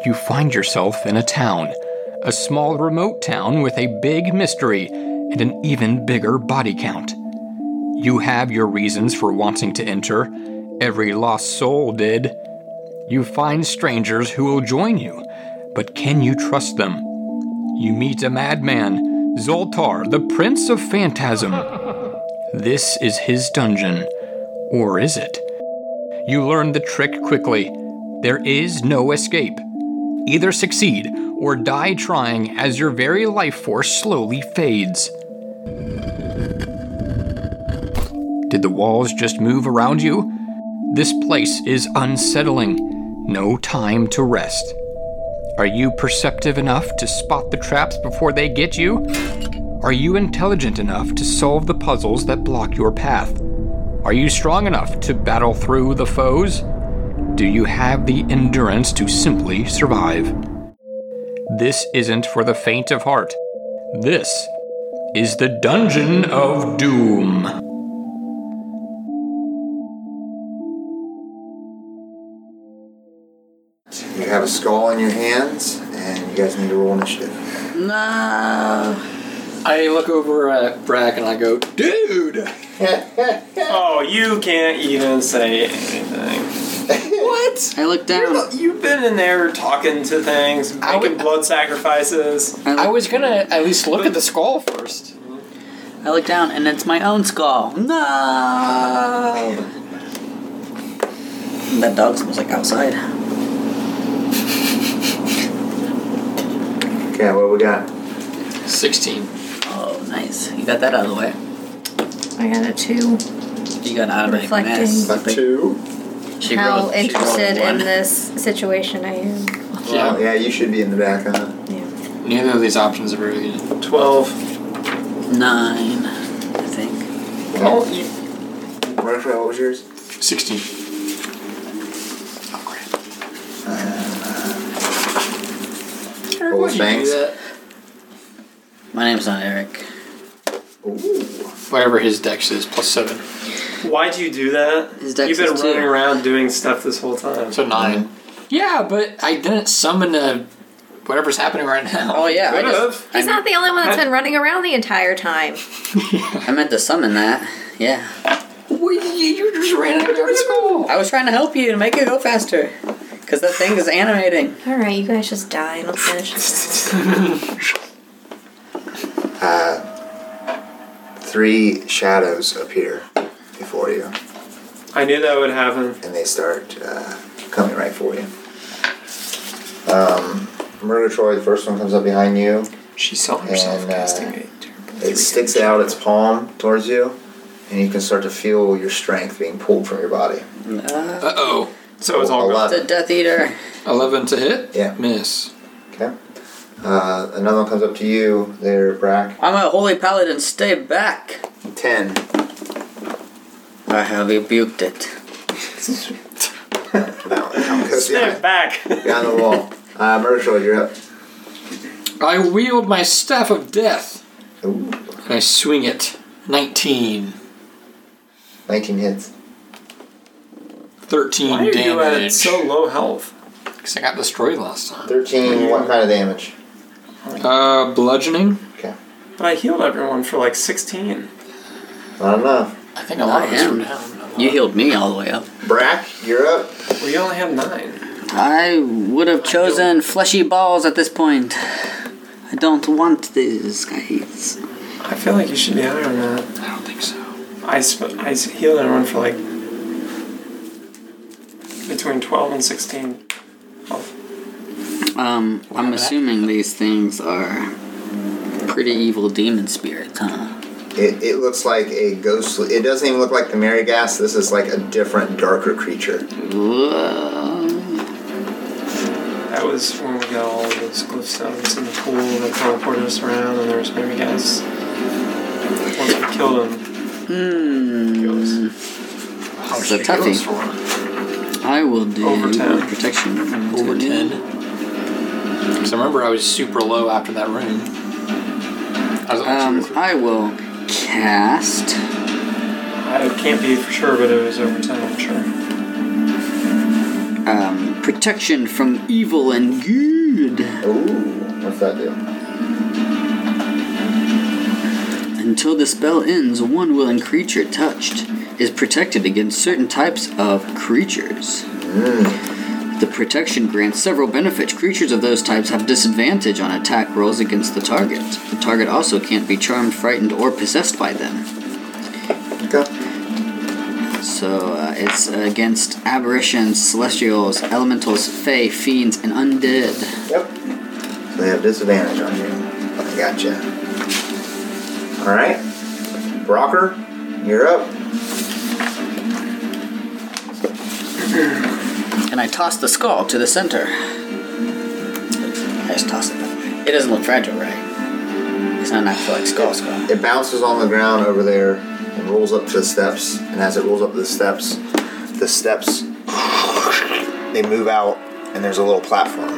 you find yourself in a town. A small remote town with a big mystery and an even bigger body count. You have your reasons for wanting to enter. Every lost soul did. You find strangers who will join you, but can you trust them? You meet a madman, Zoltar, the Prince of Phantasm. This is his dungeon. Or is it? You learn the trick quickly. There is no escape. Either succeed or die trying as your very life force slowly fades. Did the walls just move around you? This place is unsettling. No time to rest. Are you perceptive enough to spot the traps before they get you? Are you intelligent enough to solve the puzzles that block your path? Are you strong enough to battle through the foes? Do you have the endurance to simply survive? This isn't for the faint of heart. This is the Dungeon of Doom. You have a skull in your hands, and you guys need to roll initiative. No. I look over at Brack and I go, dude! Oh, you can't even say anything. What? I look down. You've been in there talking to things, making blood sacrifices. I was gonna at least look at the skull first. I look down, and it's my own skull. No! That dog smells like outside. Okay, what we got? 16. Oh, nice. You got that out of the way. I got a 2. You got out of the Reflecting. mess. A 2? How interested in this situation I am. Well, yeah, you should be in the back, huh? Yeah. Neither of these options are very good. 12. 9, I think. Well, Murphy, what was yours? 16. Oh, crap. What was Banks? My name's not Eric. Ooh. Whatever his dex is, plus 7. why'd you do that? His dex You've been is running 2. around doing stuff this whole time. So 9. Yeah, but I didn't summon whatever's happening right now. Oh, yeah. Could have. He's not the only one that's been running around the entire time. I meant to summon that. Yeah. You just ran out of the skull. I was trying to help you to make it go faster. Because that thing is animating. Alright, you guys just die and I'll finish this. 3 shadows appear before you, I knew that would happen. and they start coming right for you. Murgatroyd, the first one comes up behind you. She saw herself And, casting a It sticks out its palm towards you, and you can start to feel your strength being pulled from your body. Uh-oh. So it's all gone. The Death Eater. 11 to hit? Yeah. Miss. Okay. Another one comes up to you there, Brack. I'm a holy paladin. Stay back. 10. I have rebuked it. That one goes Stand back. behind the wall. Murgatroyd, you're up. I wield my Staff of Death, Ooh. and I swing it. 19. 19 hits. 13 Why are you at damage. so low health? Because I got destroyed last time. 13, what kind of damage? Bludgeoning? Okay. But I healed everyone for like 16. Not enough. I think a lot of us am. are down. You healed me all the way up. Brack, you're up. Well, you only have 9. I would have chosen fleshy balls at this point. I don't want these guys. I feel like you should be higher than that. I don't think so. I healed everyone for like between 12 and 16 health. I'm assuming these things are pretty evil demon spirits, huh? It looks like a ghostly... It doesn't even look like the Marigas. This is like a different, darker creature. That was when we got all those glyph stones in the pool that teleported us around, and there was maybe guys. Once we killed them, How It's a much did it go toughie. for? I will do Over 10. protection. Over 10. Because I remember I was super low after that room. I was on 2 or 3. I will cast. I can't be for sure, but it was over 10, I'm sure. protection from evil and good. Ooh, what's that do? Until the spell ends, one willing creature touched is protected against certain types of creatures. The protection grants several benefits. Creatures of those types have disadvantage on attack rolls against the target. The target also can't be charmed, frightened, or possessed by them. Okay. So it's against aberrations, celestials, elementals, fae, fiends, and undead. Yep. So they have disadvantage on you. I gotcha. Alright. Brocker, you're up. And I toss the skull to the center. I just toss it that way. It doesn't look fragile, right? It's not an actual like skull. It bounces on the ground over there and rolls up to the steps. And as it rolls up the steps, they move out and there's a little platform.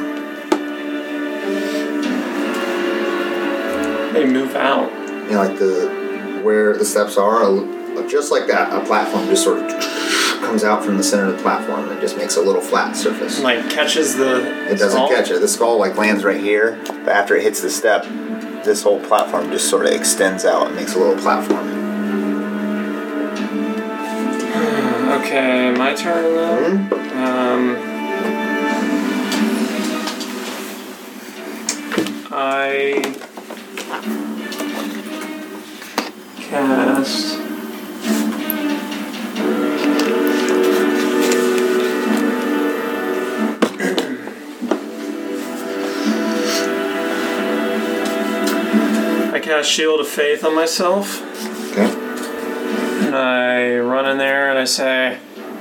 They move out. You know, like where the steps are, just like that, a platform just sort of comes out from the center of the platform and just makes a little flat surface. Like catches the It doesn't skull? catch it. The skull like lands right here, but after it hits the step, this whole platform just sort of extends out and makes a little platform. Okay, my turn then. I cast Shield of Faith on myself. Okay. And I run in there and I say,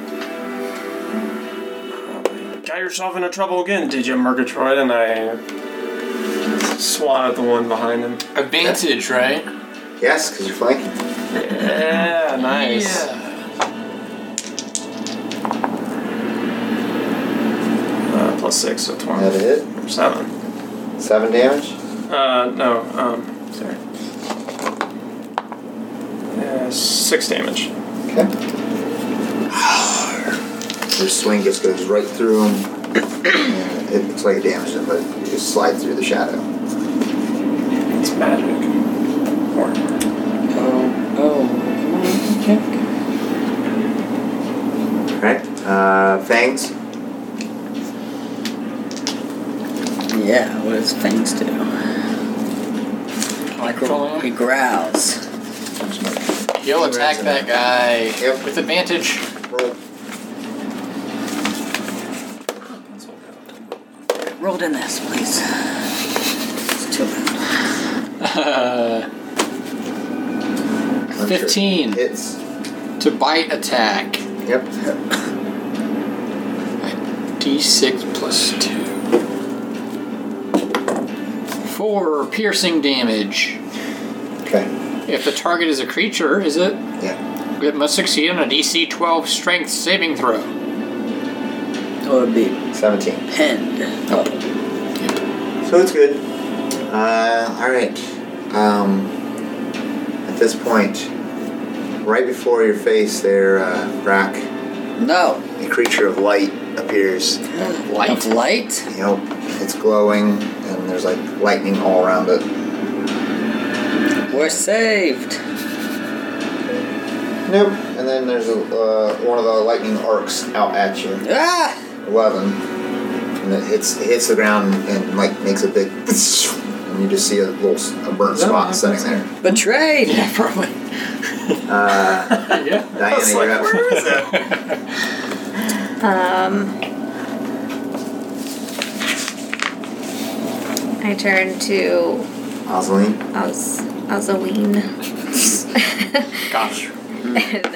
got yourself into trouble again, did you, Murgatroyd? And I swat at the one behind him. Advantage, right? Yes, because you're flanking. Yeah, nice. Yeah. +6, so 20. That a hit. 7. 7 damage. No, sorry. 6 damage. Okay. Your swing just goes right through him. And it looks like it damaged him, but you just slide through the shadow. It's magic. Alright. Fangs. Yeah, what does Fangs do? Like he growls. He'll attack that guy Yep. with advantage. Roll. Rolled in this, please. It's too bad. 15 Hits. to bite attack. Yep. D6 plus 2. 4 piercing damage. Okay. If the target is a creature, is it? Yeah. It must succeed on a DC 12 strength saving throw. Or it'd be 17. pinned. So it's good. Alright. At this point, right before your face there, Brack, No. a creature of light appears. Light? Of light? You know, it's glowing, and there's like lightning all around it. We're saved. Nope. And then there's one of the lightning arcs out at you. Ah! 11. And it hits the ground and like makes a big and you just see a burnt spot sitting there. Betrayed! Yeah, probably. Diana, you're up. Where is it? I turn to Ozaline. Ozaween. Gosh. And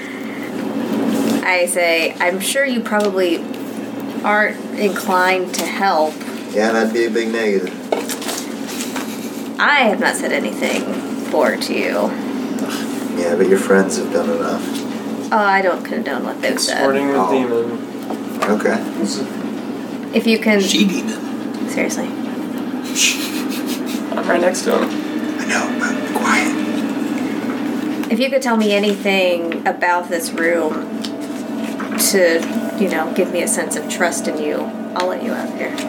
I say, I'm sure you probably aren't inclined to help. Yeah, that'd be a big negative. I have not said anything forward to you. Yeah, but your friends have done enough. Oh, I don't condone what they've Sporting said. with demon. Okay. If you can... She-demon. Seriously. I'm right next to him. I know, but quiet. If you could tell me anything about this room to give me a sense of trust in you, I'll let you out here.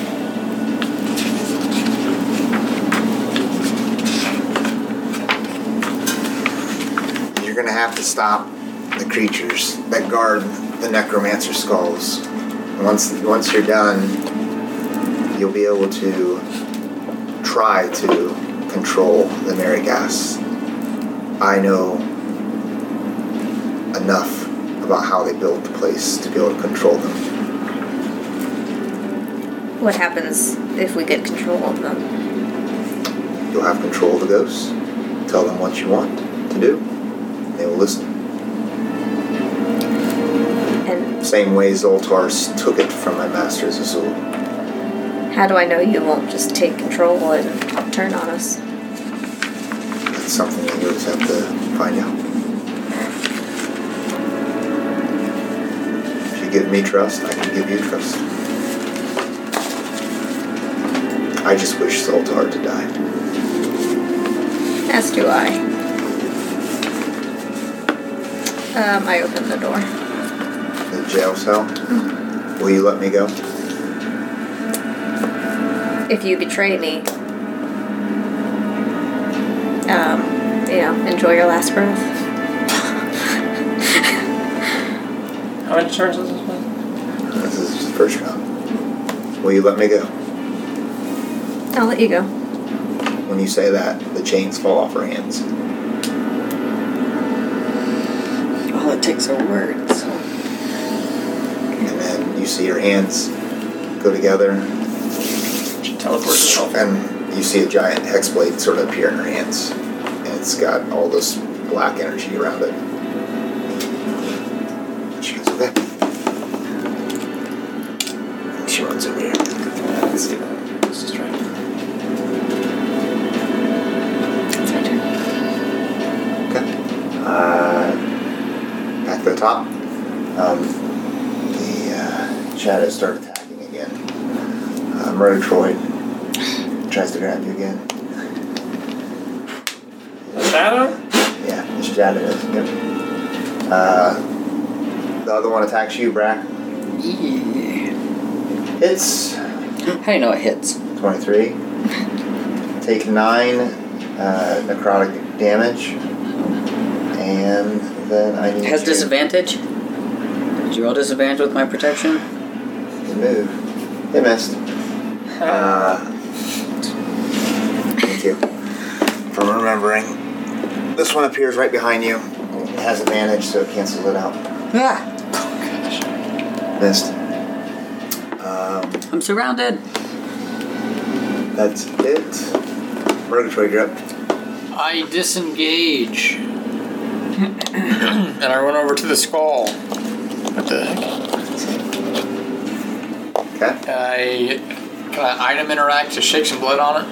You're going to have to stop the creatures that guard the necromancer skulls. Once you're done, you'll be able to try to control the Marigas. I know enough about how they built the place to be able to control them. What happens if we get control of them? You'll have control of the ghosts. Tell them what you want to do. And they will listen. And Same way Zoltar took it from my masters Azul. how do I know you won't just take control and turn on us? That's something that you'll just have to find out. If you give me trust, I can give you trust. I just wish Zoltar to die. As do I. I open the door. The jail cell? Will you let me go? If you betray me, enjoy your last breath. How many turns is this one? This is the first round. Will you let me go? I'll let you go. When you say that, the chains fall off her hands. All it takes are words. And then you see her hands go together, She teleports herself. and you see a giant hex blade sort of appear in her hands. And it's got all this black energy around it. She goes, okay. And she runs over here. I didn't see that. I was distracted. It's my turn. Okay. Back to the top. The shadows start attacking again. Murgatroyd tries to grab you again. Shadow? Yeah, the shadow does. Yep. The other one attacks you, Brack. Yeah. Hits. How do you know it hits? 23. Take 9 necrotic damage. And then I need Has to disadvantage? Did you roll disadvantage with my protection? move. They missed. Thank you for remembering. This one appears right behind you. It has advantage, so it cancels it out. Ah! Missed. I'm surrounded. That's it. Murgatroyd, you're up. I disengage. And I run over to the skull. What the heck? Okay. Can I item interact to shake some blood on it?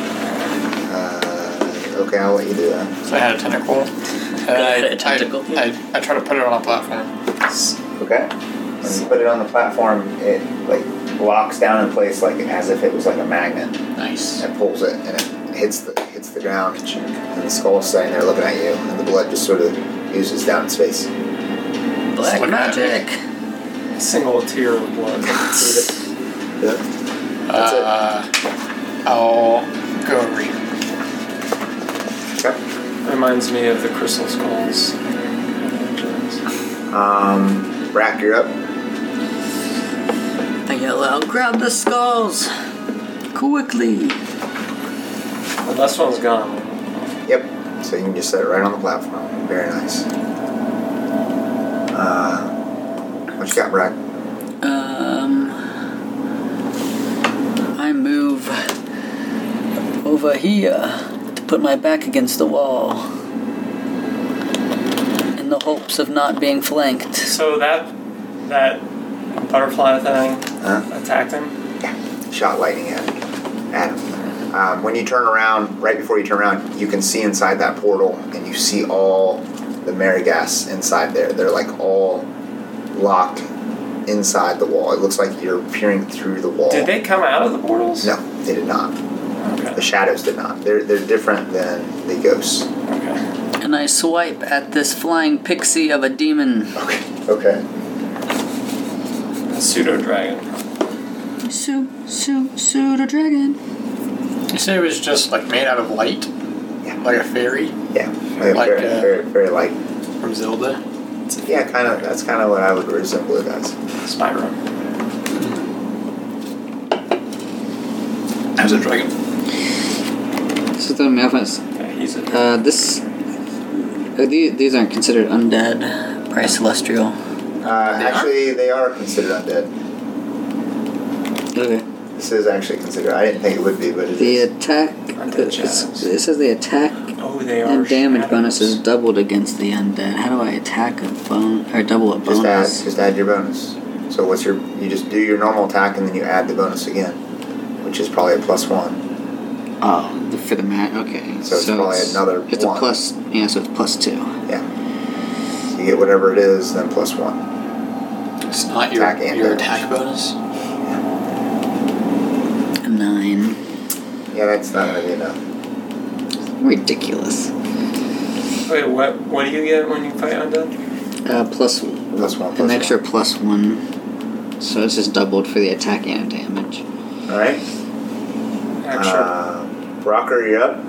Okay, I'll let you do that. So I had a tentacle. A tentacle. I try to put it on a platform. Okay. When you put it on the platform, it locks down in place as if it was like a magnet. Nice. It pulls it and it hits the ground, and the skull's sitting there looking at you, and the blood just sort of oozes down in space. Black Look at magic. A single tear of blood. Yeah. That's I'll go over here. it. Okay. Reminds me of the crystal skulls. Brack, you're up. I yell out, grab the skulls! Quickly! The last one's gone. Yep. So you can just set it right on the platform. Very nice. What you got, Brack? I move over here to put my back against the wall in the hopes of not being flanked. So that butterfly thing attacked him? Yeah. Shot lightning at him. When you turn around, right before you turn around, you can see inside that portal, and you see all the Marigas inside there. They're all locked inside the wall. It looks like you're peering through the wall. Did they come out of the portals? No, they did not. Okay. The shadows did not. They're different than the ghosts. Okay. And I swipe at this flying pixie of a demon. Okay. A pseudo dragon. Pseudo dragon. You say it was just like made out of light? Yeah. Like a fairy Yeah, Like, very light. from Zelda? Yeah, kind of. That's kind of what I would resemble it as. Spyro. As a dragon. So the Malphite. Yeah, he's a. These aren't considered undead. Probably celestial. Actually, they are considered undead. Okay. This is actually considered. I didn't think it would be, but it The is. attack. Undead It shadows. says the attack Oh, they are. and damage shadows. bonus is doubled against the undead. How do I attack a double a bonus? Just add your bonus. So what's your? You just do your normal attack and then you add the bonus again, which is probably a +1. Oh, for the mat. Okay. So it's probably another It's one. a plus. Yeah, so it's +2. Yeah. So you get whatever it is, then +1. It's not your Attack and your damage. attack bonus. A 9. Yeah, that's not gonna be enough. Ridiculous. Wait, what do you get when you fight undead? Plus +1. an extra +1. So it's just doubled for the attack and damage. All right. Extra. Rocker, you're up.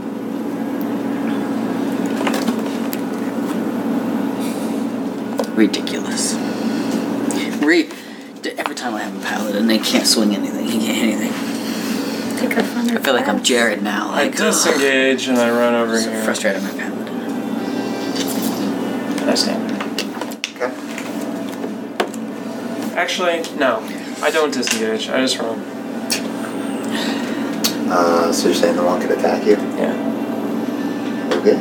Ridiculous. Every time I have a paladin, they can't swing anything. He can't hit anything. Take her from I feel like I'm Jared now. I Like, disengage and I run over so here. frustrated with my paladin. And I stand. Okay. Actually, no. I don't disengage. I just run. So you're saying the one could attack you? Yeah. Okay.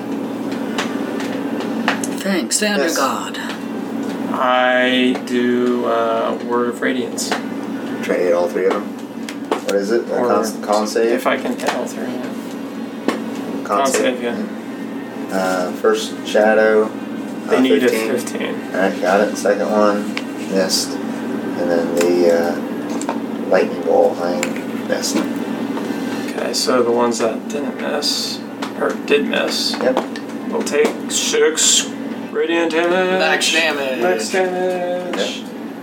Thanks, stay under Yes. God. I do Word of Radiance. Try to hit all 3 of them. What is it? Or Con save? If I can hit all 3. Yeah. Con save, yeah. First shadow. They need a 15. 15. Alright, got it. Second one, missed. And then the lightning ball thing, missed. Okay, so the ones that didn't miss, or did miss, Yep. will take 6 radiant damage. Max damage. Max damage.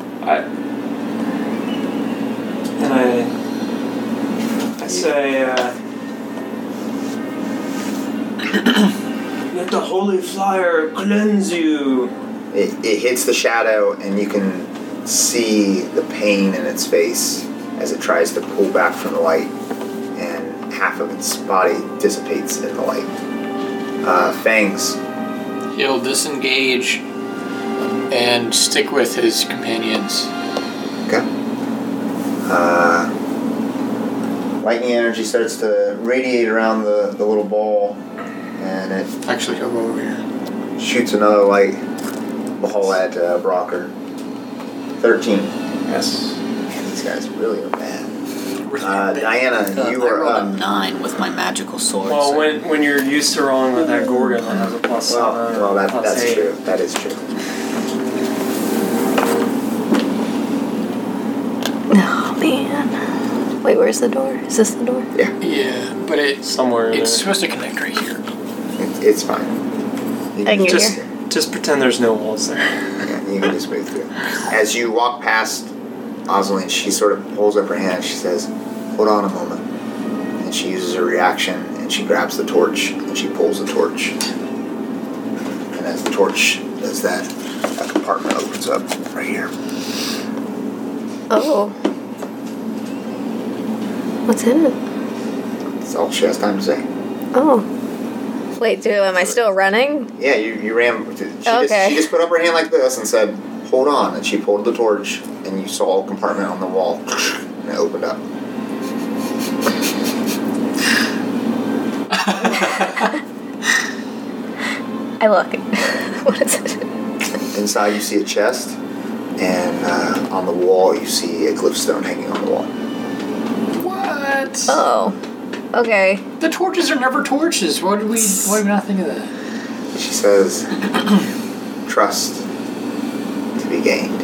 I say, let the holy fire cleanse you. It hits the shadow, and you can see the pain in its face as it tries to pull back from the light, and half of its body dissipates in the light. Fangs. He'll disengage and stick with his companions. Okay. Lightning energy starts to radiate around the little ball, and it Actually, he'll go over here. shoots another light ball at Brocker. 13. Yes. Man, these guys really are bad. Diana, you I are rolled a up. 9 with my magical sword. Well, so- when you're used to rolling with that Gorgon that has a +7, Well, that's +8. true. That is true. Oh man. Wait, where's the door? Is this the door? Yeah, but Somewhere in it's there. supposed to connect right here. It's fine. You I can get Just, here. just pretend there's no walls there. Okay, you can just move through. As you walk past Oswald, she sort of holds up her hand. She says, "Hold on a moment." And she uses her reaction, and she grabs the torch, and she pulls the torch. And as the torch does that, a compartment opens up right here. Oh. What's in it? That's all she has time to say. Oh. Wait, am I still running? Yeah, you ran. Okay. She just put up her hand like this and said, "Hold on," and she pulled the torch, and you saw a compartment on the wall, and it opened up. I look. What is it? Inside, you see a chest, and on the wall, you see a glyph stone hanging on the wall. What? Oh. Okay. The torches are never torches. Why did we not think of that? She says, "Trust to be gained."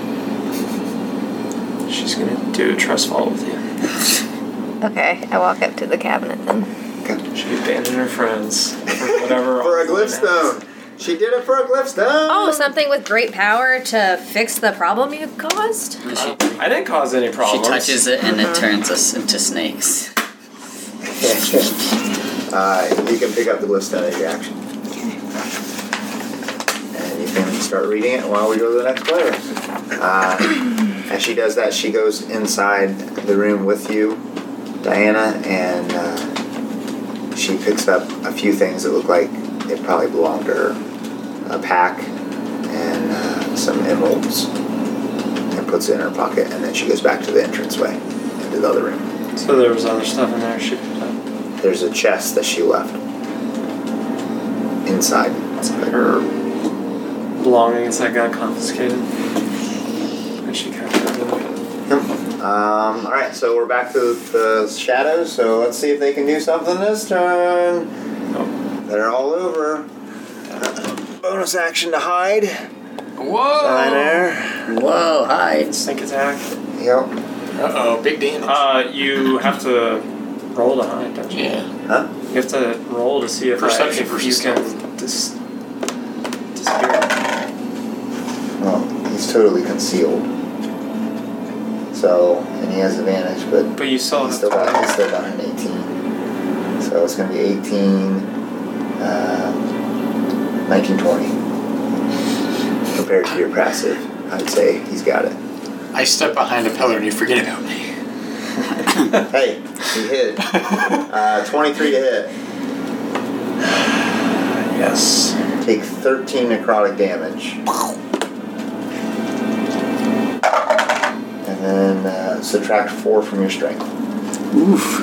She's gonna do a trust fall with you. Okay, I walk up to the cabinet then. Okay. She abandoned her friends for whatever. For a glyph stone. She did it for a Glyphstone! Oh, something with great power to fix the problem you caused? I didn't cause any She problems. touches it and it turns us into snakes. You can pick up the Glyphstone as your action. And you can start reading it while we go to the next player. As she does that, she goes inside the room with you, Diana, and she picks up a few things that look like it probably belonged to her. A pack and some emeralds, and puts it in her pocket, and then she goes back to the entranceway into the other room. So there was other stuff in there she picked up. There's a chest that she left inside. Her belongings that got confiscated. And she kept everything. Alright, so we're back to the shadows, so let's see if they can do something this turn. Oh. They're all over. Bonus action to hide. Whoa! Down there. Whoa, hide. Sneak attack. Yep. Uh-oh, big damage. You have to roll to hide, don't you? Yeah. Huh? You have to roll to see if, Perception if versus you can disappear. Well, he's totally concealed. So, and he has advantage, but But you still he's have still got, to. he's still got an 18. So it's going to be 18, 19, 20. Compared to your passive, I'd say he's got it. I step behind a pillar and you forget about me. Hey, he hit. 23 to hit. Yes. Take 13 necrotic damage. And then subtract 4 from your strength. Oof.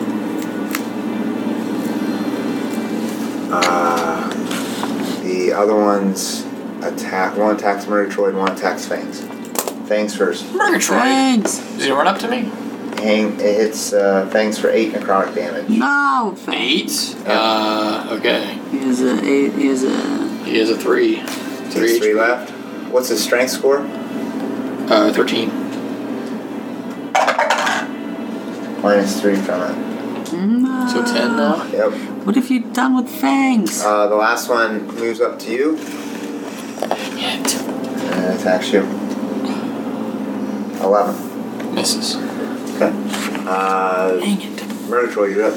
The other ones attack. One attacks Murgatroyd, one attacks Fangs. Fangs first. Murgatroyd! Thanks. Does he run up to me? It hits Fangs for 8 necrotic damage. No. 8? Okay. He has a 8. He has a. He has a 3. Takes 3 left. What's his strength score? 13. Minus 3 from it. No. So 10 now? Yep. What have you done with Fangs? The last one moves up to you Shit. and attacks you. 11. Misses. Okay. Dang it. Murgatroyd, you're up.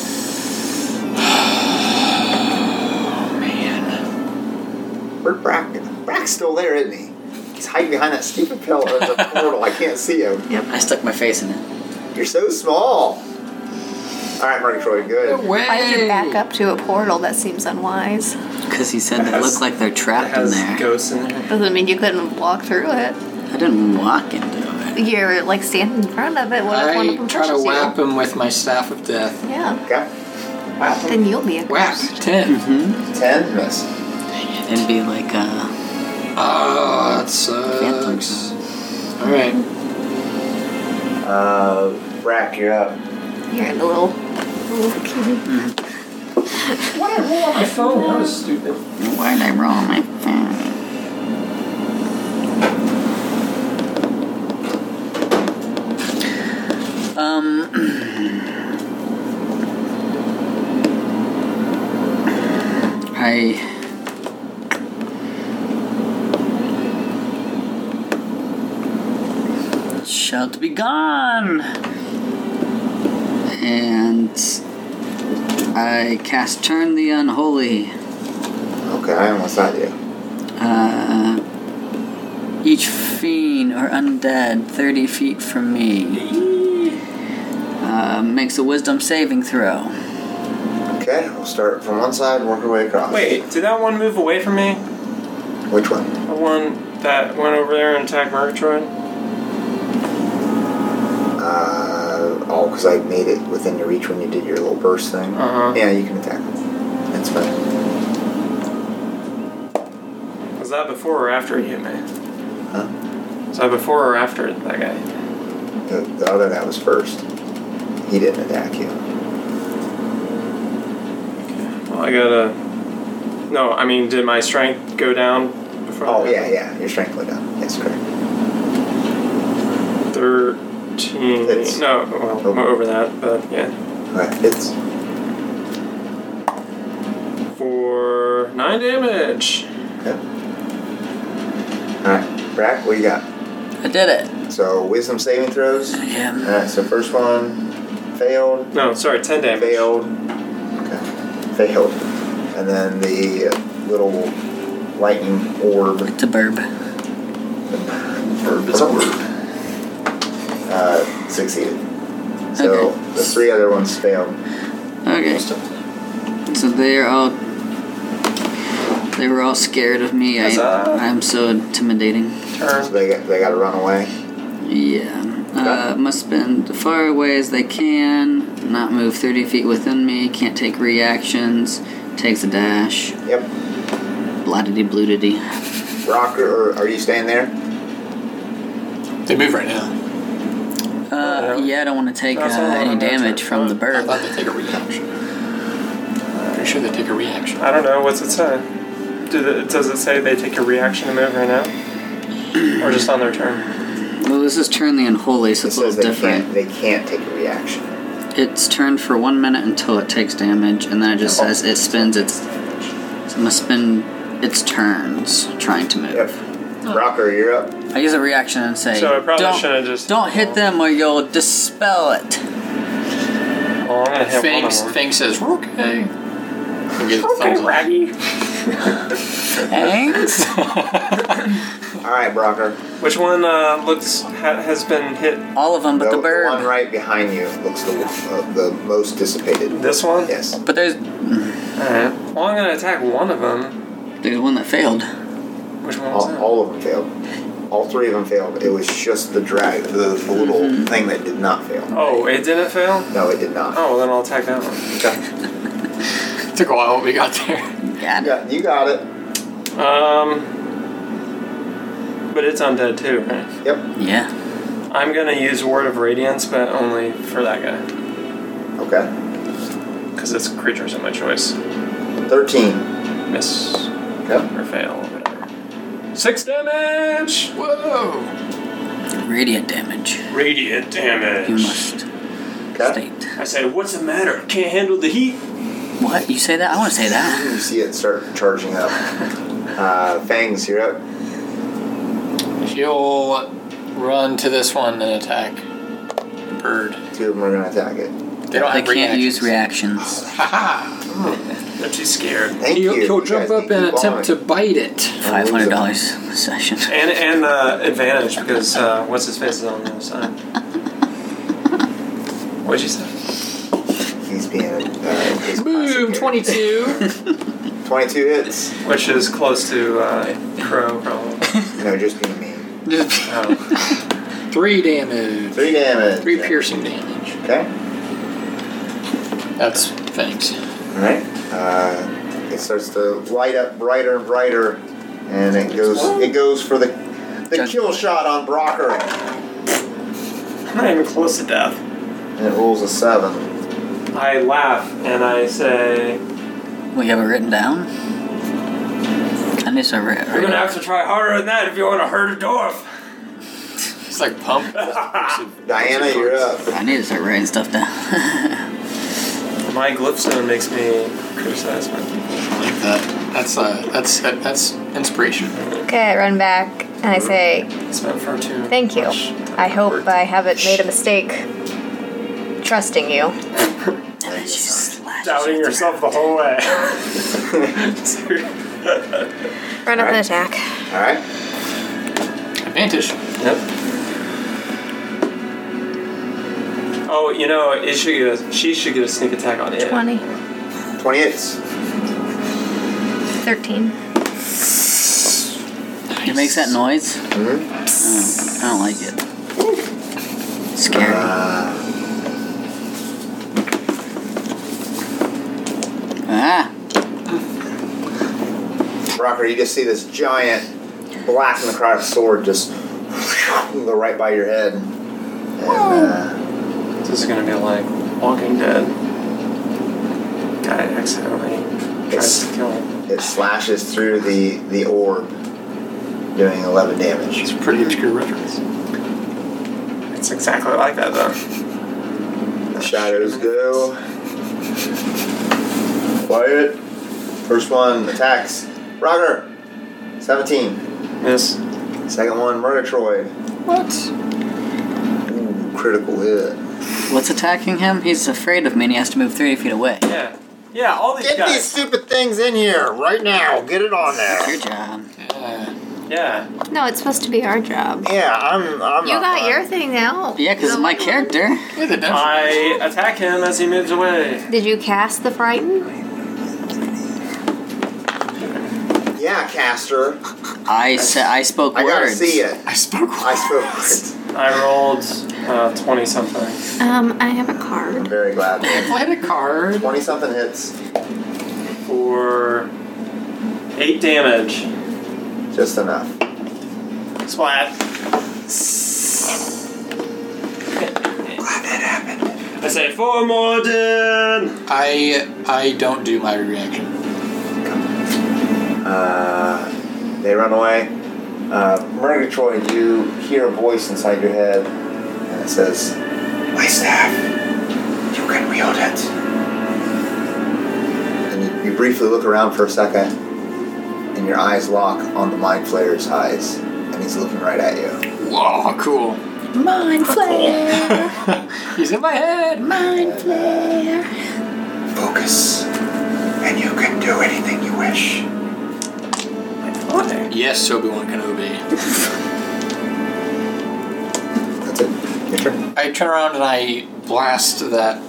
Oh, man. Where'd Brack go? Brack's still there, isn't he? He's hiding behind that stupid pillar. There's a portal. I can't see him. Yep. I stuck my face in it. You're so small. Alright, Murgatroyd, good. Way! Why did you back up to a portal? That seems unwise. Because he said they look like they're It trapped in has there. ghosts in there. Doesn't mean you couldn't walk through it. I didn't walk into it. You're like standing in front of it. What if one of I them try to pushes whap you? him with my staff of death. Yeah. Okay. Then you'll be a Whap! 10. 10, miss. It'd be like Oh, that Phantom. sucks. Alright. Brack, you're up. You're in a little kitty. Why did I roll on my phone? That was stupid. Why did I roll my phone? I shall to be gone, and I cast Turn the Unholy. Okay, what's that do? Each fiend or undead 30 feet from me makes a wisdom saving throw. Okay, we'll start from one side and work our way across. Wait, did that one move away from me? Which one? The one that went over there and attacked Murgatroyd? Oh, because I made it within your reach when you did your little burst thing. Uh-huh. Yeah, you can attack him. That's fine. Was that before or after he hit me? Huh? Was that before or after that guy? The other guy was first. He didn't attack you. Well, I gotta... No, I mean, did my strength go down before? Oh, that? yeah, your strength went down. Yes, correct. 13... Hits. No, well, Oh. over that, but yeah. Okay, it's For 4. 9 damage. Okay. Alright, Brack, what you got? I did it. So, wisdom saving throws. Yeah. Alright, so first one failed. No, sorry, 10 damage. Failed. Okay. Failed. And then the little lightning orb. It's a burb. Orb is a orb. Succeeded. So Okay. the 3 other ones failed. Okay. So they were all scared of me. I'm so intimidating. So Turn. they got to run away. Yeah. Okay. Must spend as far away as they can. Not move 30 feet within me. Can't take reactions. Takes a dash. Yep. Bladity bloodity. Rocker, are you staying there? They move right now. Yeah, I don't want to take That's all any I'm damage from the I thought burb. they take a reaction. Pretty sure they take a reaction. I don't know. What's it say? Does it say they take a reaction to move right now? Or just on their turn? Well, this is turn the unholy, so It it's a little says different. they can't take a reaction. It's turned for 1 minute until it takes damage, and then it just says it spends its. It must spend its turns trying to move. Yep. Rocker, you're up. I use a reaction and say, So I probably don't, shouldn't have just- don't hit them or you'll dispel it. Oh, I'm gonna hit one of them. Fang says, okay. And gives a Okay, thumbs up. Raggy. Thanks. Alright, Brocker. Which one has been hit? All of them but the one bird. right behind you looks the most dissipated. This one? Yes. But there's Alright. Well, I'm gonna attack one of them. one that failed. Which one was that? All of them failed. All 3 of them failed. It was just the drag, the little thing that did not fail. Oh, it didn't fail? No, it did not. Oh, well, then I'll attack that one. Okay. Took a while when we got there. Yeah. You got it. But it's undead too, right? Yep. Yeah. I'm gonna use Word of Radiance, but only for that guy. Okay. Because it's creatures of my choice. 13. Miss. Okay. Or fail, whatever. 6 damage! Whoa! Radiant damage. Radiant You damage. must Okay. state. I said, what's the matter? Can't handle the heat? What? You say that? I want to say that. You see it start charging up. Fangs, you're up. He'll run to this one and attack bird. 2 of them are going to attack it. They don't They have can't use reactions. reactions. Haha! I'm too scared. Thank He'll you. he'll You jump guys up need and keep attempt to going. bite it. $500 a session. And advantage because what's his face is on the other side. What'd you say? He's being his Boom! classic character. 22. 22 hits. Which is close to Crow, probably. No, just being mean. Oh. 3 damage. 3 damage. 3 piercing damage. Okay. That's thanks. Alright. It starts to light up brighter and brighter, and it goes for the kill shot on Brocker, I'm not even close to death. and it rolls a 7. I laugh and I say, We have it written down? I need to you're gonna have to try harder than that if you want to hurt a dwarf. It's like pump. Diana, you're up. I need to start writing stuff down. My glyphstone makes me criticize my people. Like that. That's inspiration. Okay, I run back and I say, Spent far too thank you. much I hope work. I haven't made a mistake trusting you. And then she slashes Doubting with yourself the whole way. Run up and attack. Alright. Advantage. Yep. Oh, you know, she should get a sneak attack on it. 20. 20 hits. 13. It makes that noise? Mm-hmm. Oh, I don't like it. Scary. Rocker, you just see this giant black necrotic sword just go right by your head. And This is gonna be like Walking Dead. Guy accidentally tries to kill him. it slashes through the orb, doing 11 damage. It's a pretty obscure reference. It's exactly like that though. The shadows go. Quiet. First one attacks. Roger. 17. Miss. Second one, Murgatroyd. What? Ooh, critical hit. What's attacking him? He's afraid of me and he has to move 30 feet away. Yeah. Yeah, all these Get guys. these stupid things in here right now. Get it on there. Good job. Yeah. No, it's supposed to be our job. Yeah, I'm You not got fine. your thing now. Yeah, because it's my character. I attack him as he moves away. Did you cast the frighten? Yeah, Caster. I spoke I gotta words. see it. I spoke. I spoke words. I rolled 20 something. I have a I'm card. very glad. Played a card. 20 something hits. For 8 damage. Just enough. Splat. Glad that happened. I say, for Morden! I don't do my reaction. They run away. Murgatroyd, you hear a voice inside your head, and it says, "My staff, you can wield it." And you briefly look around for a second, and your eyes lock on the Mind Flayer's eyes, and he's looking right at you. Whoa, cool. Mind flare. He's in my head. Mind flare. Focus, and you can do anything you wish. Yes, Obi-Wan Kenobi. That's it. Your turn. I turn around and I blast that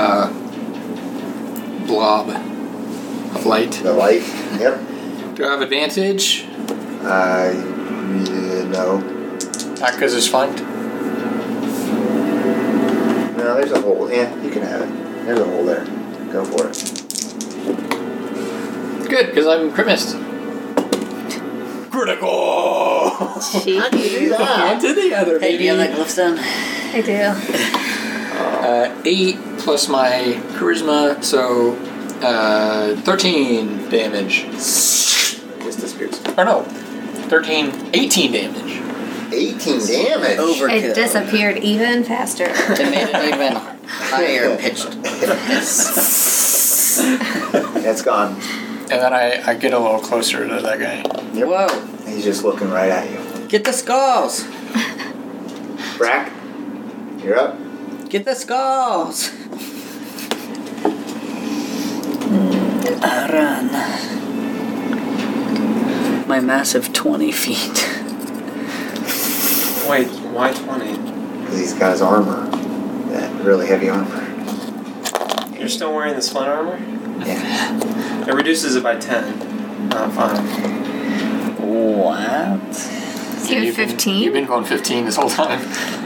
blob of light. The light. Yep. Do I have advantage? Yeah, no. Not because it's flanked. No, there's a hole. Yeah, you can have it. There's a hole there. Go for it. Good, because I'm crit missed. Critical! How do you do that? One to the other, Hey, do you have that baby. glyphstone? I do. 8 plus my charisma, so 13 damage. Just disappears. Or no, 18 damage. 18 damage. Overkill. It disappeared even faster. It made it even higher pitched. It's gone. And then I get a little closer to that guy. Yep. Whoa. He's just looking right at you. Get the skulls. Brack, you're up. Get the skulls. Run. My massive 20 feet. Wait, why 20? He's got his armor. That really heavy armor. You're still wearing the splint armor? Yeah. It reduces it by 10, not 5. What? So you have You've 15? been going 15 this whole time.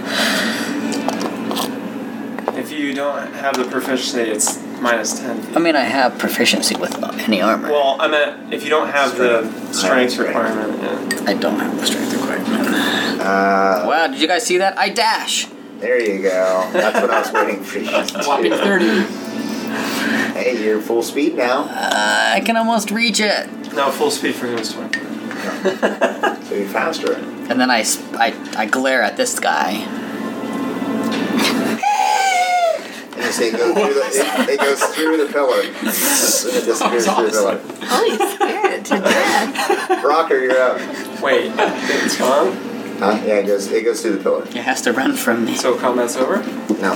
If you don't have the proficiency, it's minus 10. I mean, I have proficiency with any armor. Well, I meant if you don't have the strength Strength. requirement, yeah. I don't have the strength requirement. Wow, Did you guys see that? I dash. there you go. That's what I was waiting for you to Whopping do. 30. Hey, you're full speed now. I can almost reach it. No, full speed for him is 20. So you're faster. And then I glare at this guy. And you see it goes through the pillar. And it disappears through the pillar. Oh, you scared it to death. Rocker, you're up. Wait, it's gone? Huh? Yeah, it goes through the pillar. It has to run from me. So combat's over? No.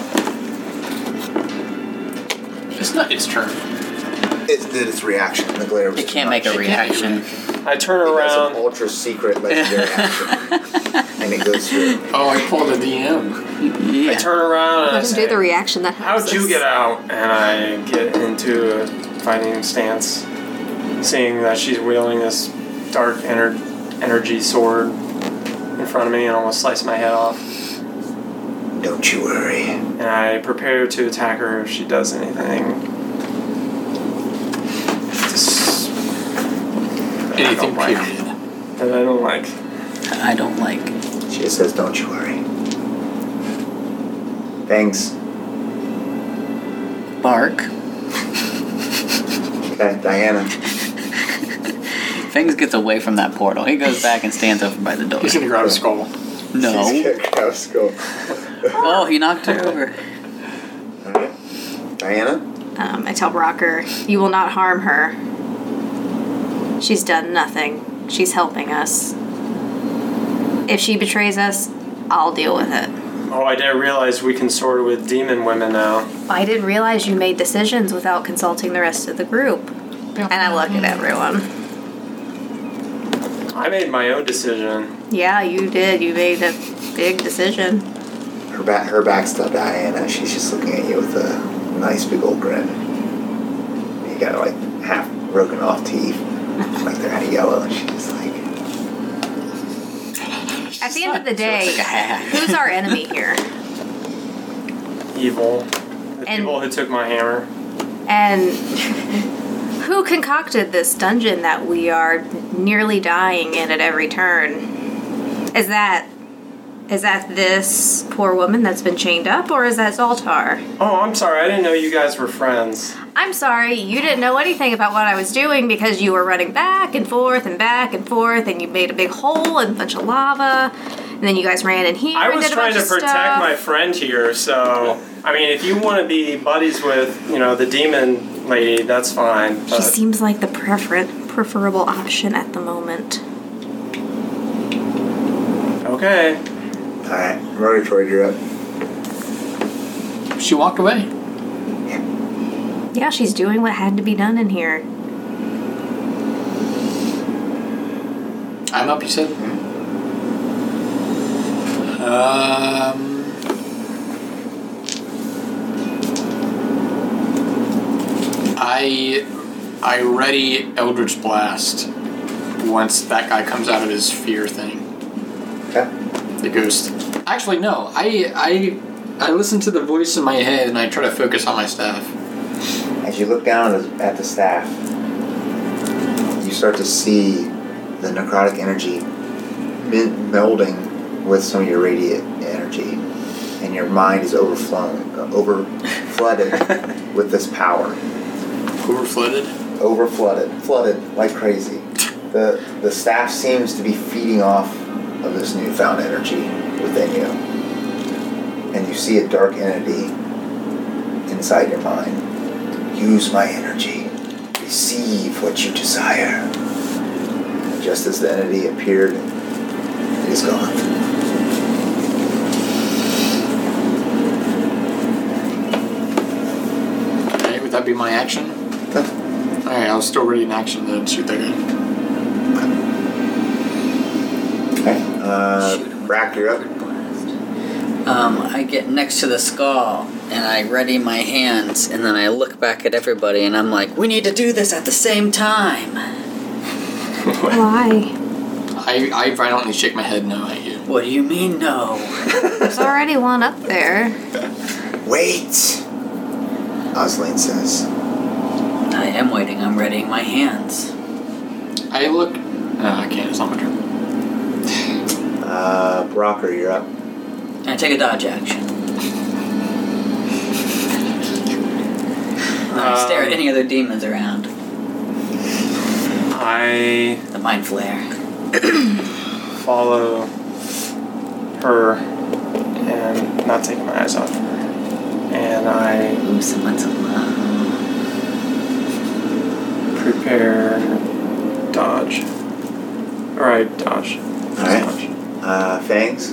It's not its turn. It did its reaction. The glare was It can't make a reaction. I turn It has around. an ultra secret legendary action. And it goes through. Oh, I pulled a DM. Yeah. I turn around and I Let him say, do the reaction that helps how'd you us. get out? And I get into a fighting stance, seeing that she's wielding this dark energy sword in front of me and almost slice my head off. Don't you worry. And I prepare to attack her if she does anything. Just Anything, like. period. that I don't like. I don't like. She just says, don't you worry. Thanks. Bark. Okay, Diana. Fangs gets away from that portal. He goes back and stands over by the door. He's gonna grab a skull. No. Let's go. Oh, he knocked her over. Alright. Diana? I tell Rocker, you will not harm her. She's done nothing. She's helping us. If she betrays us, I'll deal with it. Oh, I didn't realize we consort with demon women now. I didn't realize you made decisions without consulting the rest of the group. And I look at everyone. I made my own decision. Yeah, you did. You made a big decision. Her back's to Diana. She's just looking at you with a nice big old grin. You got like half broken off teeth, like they're out of yellow, and she's like. At the end of the day, who's our enemy here? Evil. The people who took my hammer. And who concocted this dungeon that we are nearly dying in at every turn? Is that this poor woman that's been chained up, or is that Zoltar? Oh, I'm sorry. I didn't know you guys were friends. I'm sorry, you didn't know anything about what I was doing because you were running back and forth, and you made a big hole and a bunch of lava, and then you guys ran in here. I and was did a trying to bunch of protect stuff. my friend here, so I mean, if you want to be buddies with, the demon lady, that's fine. She But seems like the preferable option at the moment. okay. Alright, Murgatroyd, you're up. She walked away. Yeah, she's doing what had to be done in here. I'm up, you said? I ready Eldritch Blast once that guy comes out of his fear thing. Okay. The ghost. Actually, no. I listen to the voice in my head and I try to focus on my staff. As you look down at the staff, you start to see the necrotic energy melding with some of your radiant energy, and your mind is flooded with this power. Flooded like crazy. The staff seems to be feeding off of this newfound energy within you, and you see a dark entity inside your mind. Use my energy. Receive what you desire. And just as the entity appeared, it is gone. Okay, would that be my action? Alright, I was still ready in action to shoot that guy. Okay. Brack, you're up. I get next to the skull and I ready my hands and then I look back at everybody and I'm like, we need to do this at the same time. Why? I violently shake my head no at you. What do you mean no? There's already one up there. Wait, Osline says. I am waiting. I'm readying my hands. I look... No, I can't. It's not my turn. Brocker, you're up. I take a dodge action. I stare at any other demons around. The mind flare. Follow her and not take my eyes off her. And I Ooh, someone's alone. prepare dodge. Alright, dodge. Alright. Dodge. Fangs.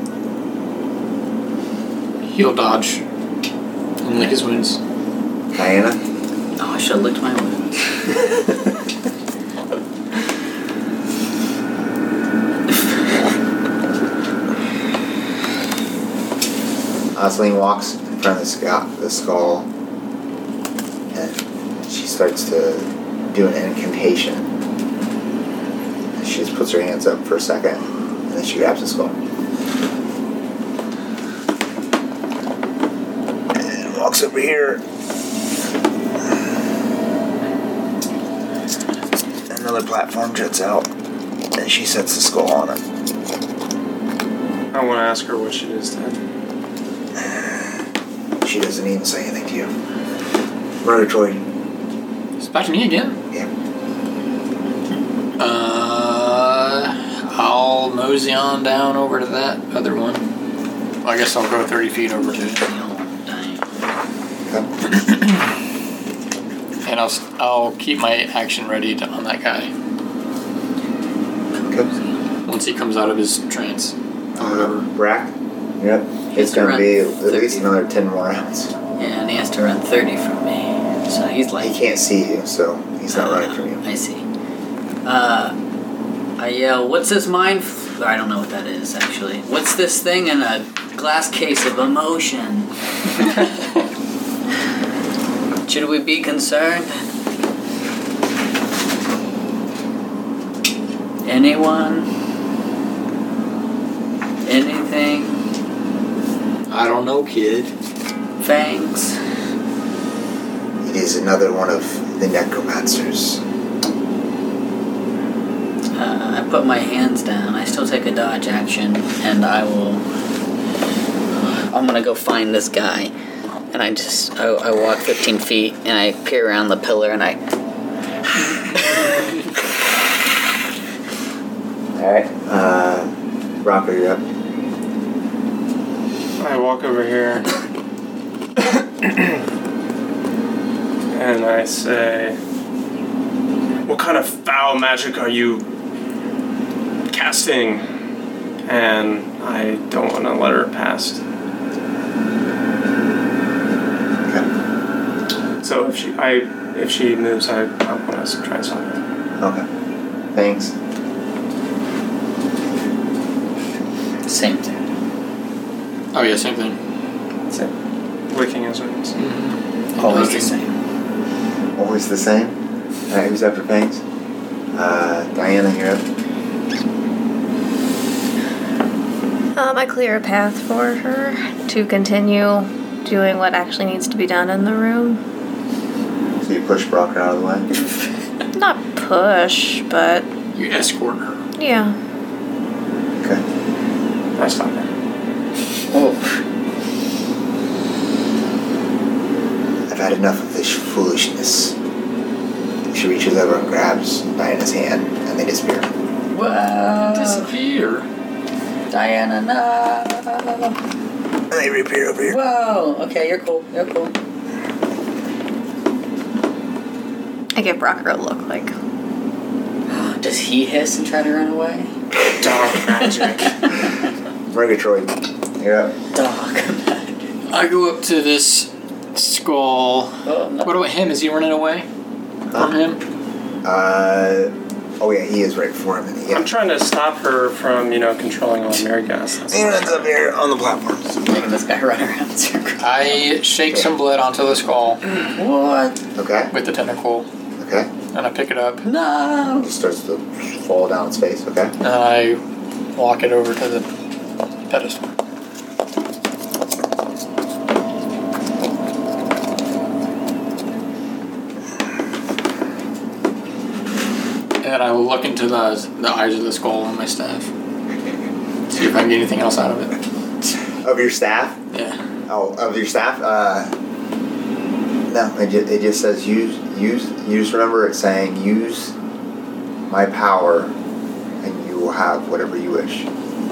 Heal dodge. And lick his wounds. Diana. Oh, I should have licked my wounds. Osline walks in front of the skull, and she starts to do an incantation. And she just puts her hands up for a second, and then she grabs the skull. And walks over here. Another platform juts out, and she sets the skull on it. I want to ask her what she is then. She doesn't even say anything to you. Murgatroyd. It's back to me again? Yeah. I'll mosey on down over to that other one. Well, I guess I'll go 30 feet over to it. Okay. And I'll keep my action ready on that guy. once he comes out of his trance. Or whatever. Brack? Yep. It's to going to run be at 30. least another 10 more rounds. Yeah, and he has to run 30 from me. So he's like... He can't see you, so he's not running from you. I see. I yell, what's this mind... I don't know what that is, actually. What's this thing in a glass case of emotion? Should we be concerned? Anyone? Anything? I don't know, kid. Thanks. It is another one of the necromancers. I put my hands down. I still take a dodge action, and I'm gonna go find this guy. And I walk 15 feet, and I peer around the pillar, and I... Alright. Rocker, you're up. I walk over here and I say, what kind of foul magic are you casting? And I don't want to let her past. Okay. So if she moves, I want to try and stop her. Okay. Thanks. Same thing. Oh yeah, same thing. Same. Licking his wounds. Always the same. Always the same? Alright, who's after Fangs? Diana, you're up. I clear a path for her to continue doing what actually needs to be done in the room. So you push Brocker out of the way? Not push, but You escort her. yeah. Okay. I stop her. Oh. I've had enough of this foolishness. She reaches over and grabs Diana's hand, and they disappear. Whoa. Disappear. Diana, no. And they reappear over here. Whoa. Okay, you're cool. You're cool. I give Brocker a look like, Does he hiss and try to run away? Dark magic. Murgatroyd, you're up. Dog. I go up to this skull. Oh, no. What about him? Is he running away from him? Oh yeah, he is right before him. Yeah. I'm trying to stop her from, controlling all Mary gas. He runs up here on the platforms. Making this guy run around in circles. I shake some blood onto the skull What? Okay. with the tentacle, Okay. and I pick it up, No. He starts to fall down its face. Okay. and I walk it over to the pedestal. And I will look into the eyes of the skull on my staff. See if I can get anything else out of it. Of your staff? Yeah. Oh, of your staff? No. It just says use. Remember, it's saying use my power, and you will have whatever you wish.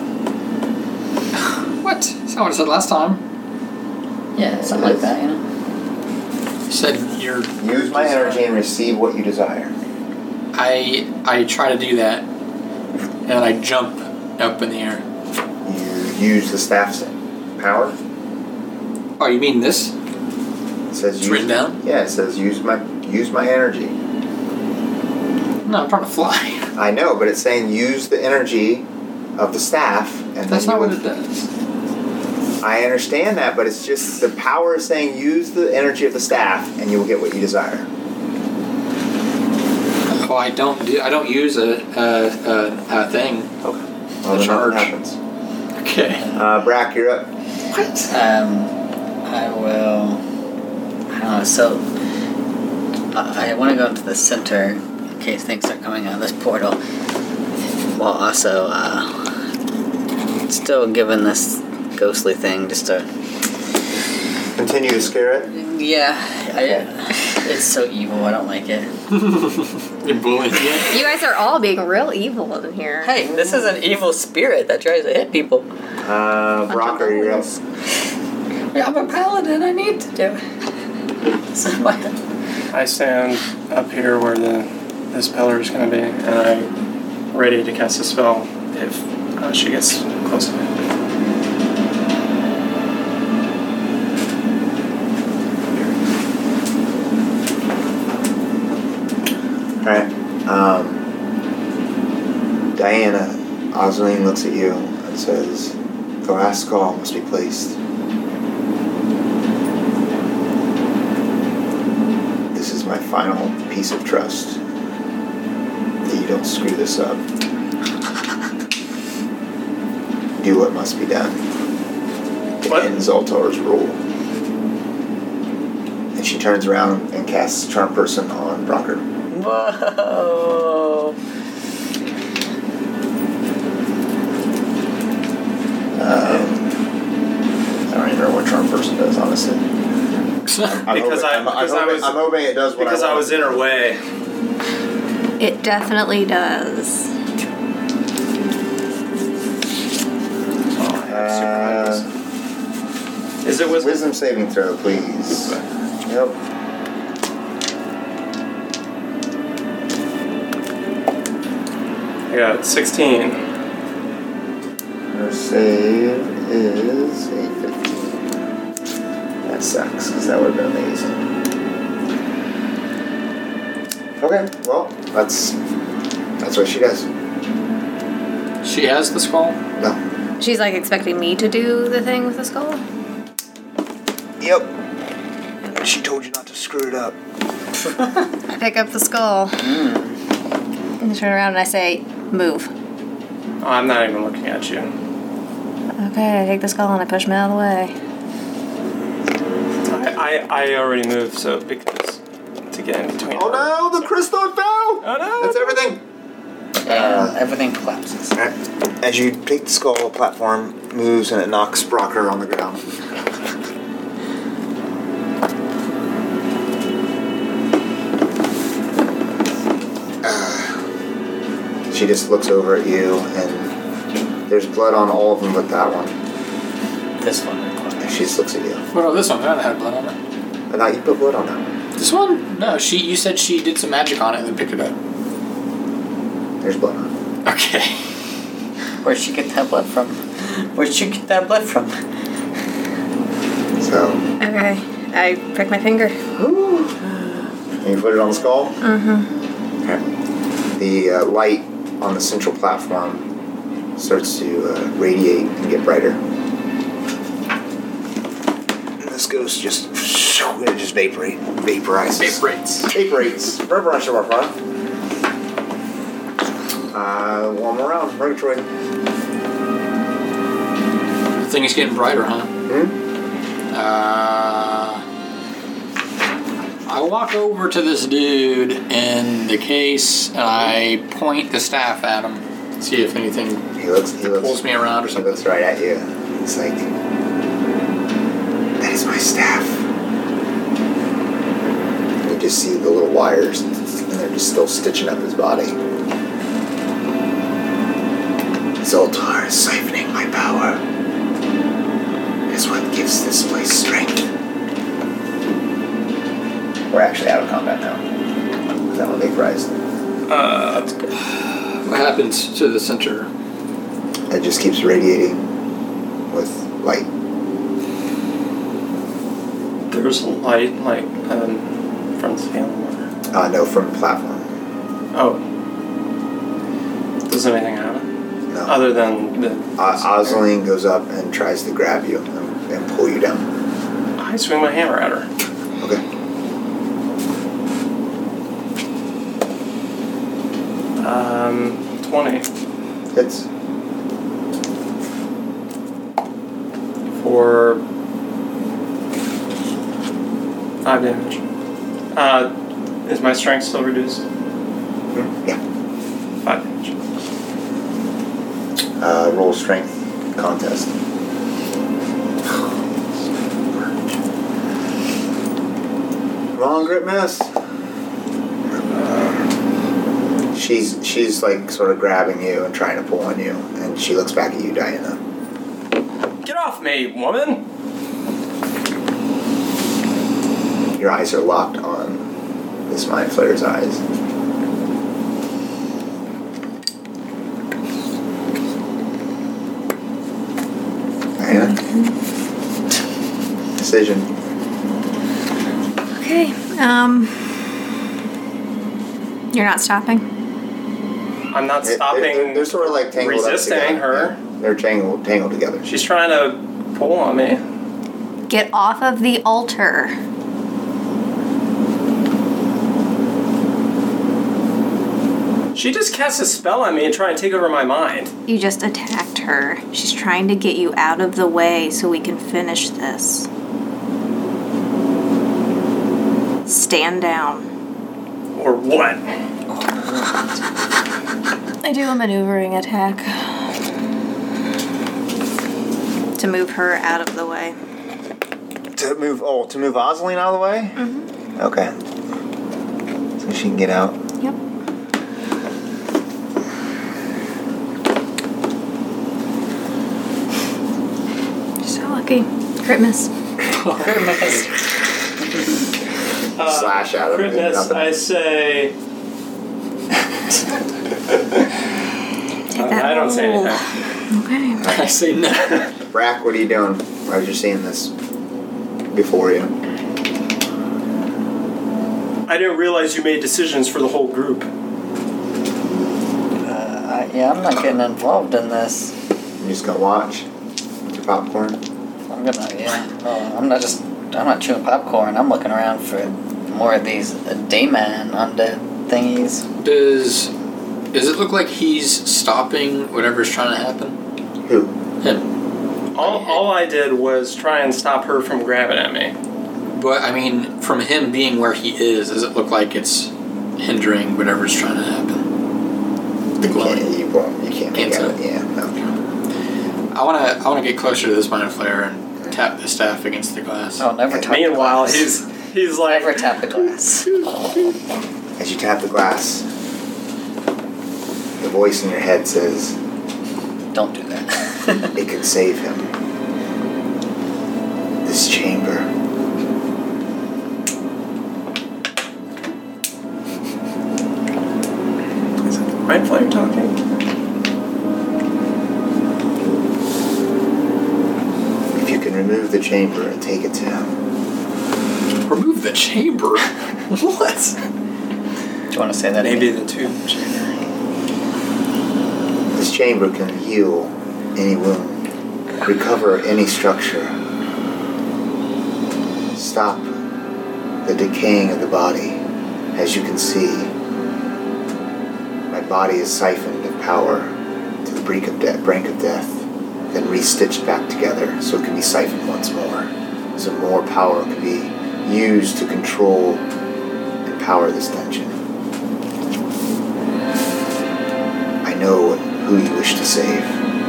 What? That's not what I said last time. Yeah, something like that, You said you're... Use my energy and receive what you desire. I try to do that, and I jump up in the air. You use the staff's power. Oh, you mean this? It says It's written down? Yeah, it says use my energy. No, I'm trying to fly. I know, but it's saying use the energy of the staff, and That's then not you what it does. I understand that, but it's just the power is saying use the energy of the staff, and you will get what you desire. Oh, I don't use a thing. Okay. The Well, then charge. nothing happens. Okay. Brack, you're up. What? I will. I don't know. So I want to go into the center in case things start coming out of this portal, while also still giving this ghostly thing just a. Continue to scare it. Yeah, it's so evil. I don't like it. You're bullying it? you guys are all being real evil in here. Hey, this is an evil spirit that tries to hit people. Brocker, you're up. I'm a paladin. I need to do it. So I stand up here where this pillar is going to be, and I'm ready to cast a spell if she gets close to me. Alright. Diana, Oswald looks at you and says, the last call must be placed. This is my final piece of trust. That you don't screw this up. Do what must be done. To end Zoltar's rule. And she turns around and casts Charm Person on Brocker. Whoa. I don't even know what Charm Person does, honestly. I'm hoping it does what because I was in her way. It definitely does. Is it wisdom? Wisdom saving throw, please. Yep. I got 16. Her save is a 15. That sucks, because that would have been amazing. Okay, well, that's what she does. She has the skull? No. She's like expecting me to do the thing with the skull? Yep. She told you not to screw it up. I pick up the skull. And I turn around and I say, move. Oh, I'm not even looking at you. Okay, I take the skull and I push him out of the way. I already moved, so because to get in between. Oh no, the crystal fell! Oh no! That's everything. Everything collapses. Alright. As you take the skull, a platform moves and it knocks Brocker on the ground. She just looks over at you, and there's blood on all of them but that one. This one. And she just looks at you. What about this one? That had blood on it. I thought you put blood on that one. This one? No, you said she did some magic on it and then picked it up. There's blood on it. Okay. Where'd she get that blood from? Where'd she get that blood from? So. Okay, I prick my finger. And you put it on the skull? Mm-hmm. Okay. The light on the central platform starts to radiate and get brighter. And this ghost just vaporizes. Vaporates. Reverence of our fun. One more round. Murgatroyd. The thing is getting brighter, huh? I walk over to this dude in the case and I point the staff at him. See if anything He looks pulls me around or He something. looks right at you. He's like, that is my staff. You just see the little wires, and they're just still stitching up his body. Zoltar is siphoning my power. It's what gives this place strength. We're actually out of combat now. Is that one vaporized? That's good. What happens to the center? It just keeps radiating with light. There's light, from the ceiling. No, from the platform. Oh. Does anything happen? No. Other than the... Oswald goes up and tries to grab you and pull you down. I swing my hammer at her. Okay. 20. Hits. For 5 damage. Is my strength still reduced? Yeah. 5 damage. Roll strength contest. Wrong grip miss. She's like sort of grabbing you and trying to pull on you, and she looks back at you, Diana. Get off me, woman! Your eyes are locked on this Mind Flayer's eyes. decision. Okay. You're not stopping? I'm not stopping. They're sort of like tangled up resisting together. her. Yeah. They're tangled together. She's trying to pull on me. Get off of the altar. She just cast a spell on me and tried to take over my mind. You just attacked her. She's trying to get you out of the way so we can finish this. Stand down. Or what? I do a maneuvering attack. To move her out of the way. To move Ozaline out of the way? Mm-hmm. Okay. So she can get out. Yep. So lucky. Crit miss. Slash out of it. Crit miss, Nothing. I say... I don't say anything. Okay. I say no. Brack, what are you doing? Why was you seeing this before you? I didn't realize you made decisions for the whole group. I'm not getting involved in this. You just gonna watch? With your popcorn? I'm not chewing popcorn. I'm looking around for more of these Dayman undead thingies. Does it look like he's stopping whatever's trying to happen? Who? Him. All I did was try and stop her from grabbing at me. But, I mean, from him being where he is, does it look like it's hindering whatever's trying to happen? The glowing. You can't make Can't out. Yeah, no. I wanna get closer to this mind flare and tap the staff against the glass. Oh, never tap the Meanwhile, glass. he's like... Never tap the glass. As you tap the glass, the voice in your head says, Don't do that. it can save him. This chamber. Is it the mind flare talking? If you can remove the chamber and take it to him. Remove the chamber? What? Do you want to say that Maybe again? the tube chamber. This chamber can heal any wound, recover any structure, stop the decaying of the body. As you can see, my body is siphoned of power to the brink of death, then re-stitched back together so it can be siphoned once more. So more power can be used to control and power this dungeon. I know who you wish to save.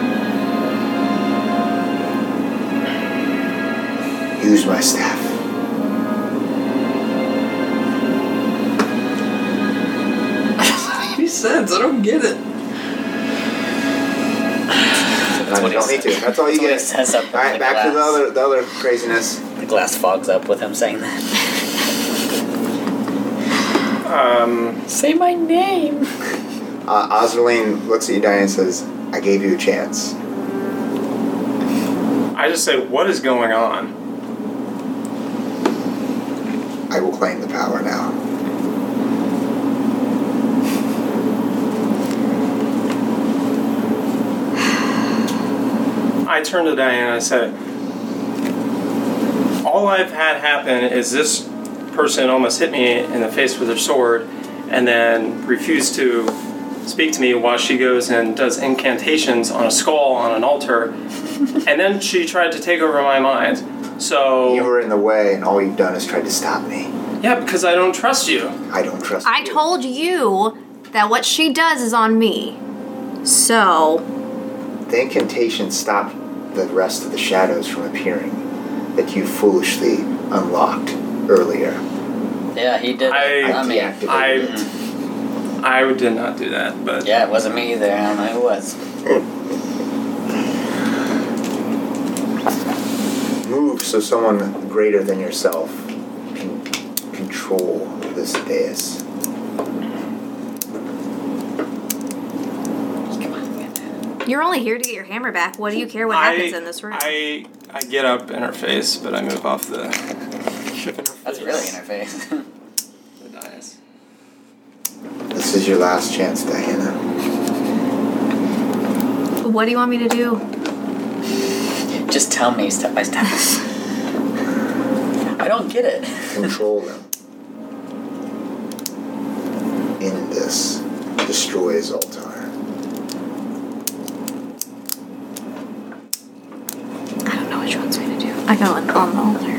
Use my staff. Makes sense. I don't get it. No, you don't need to. That's all you get. Says up All right, back to the other craziness. The glass fogs up with him saying that. Say my name. Ozaline looks at you, Diane, and says, I gave you a chance. I just say, what is going on? I will claim the power now. I turned to Diane and I said, all I've had happen is this person almost hit me in the face with her sword and then refused to speak to me while she goes and does incantations on a skull on an altar. And then she tried to take over my mind. So... You were in the way, and all you've done is tried to stop me. Yeah, because I don't trust you. I don't trust I you. told you that what she does is on me. So, The incantation stopped the rest of the shadows from appearing that you foolishly unlocked earlier. Yeah, he did. I mean, deactivated it. I did not do that, but... yeah, it wasn't me either. I don't know who it was. Move so someone greater than yourself can control this dais. you're only here to get your hammer back. What do you care what happens in this room? I I get up in her face, but I move off the That's really in her face. the dais. This is your last chance, Diana. What do you want me to do? Just tell me step by step. I don't get it. Control them. In this, destroy Zoltar. I don't know what she wants me to do. I go on the altar.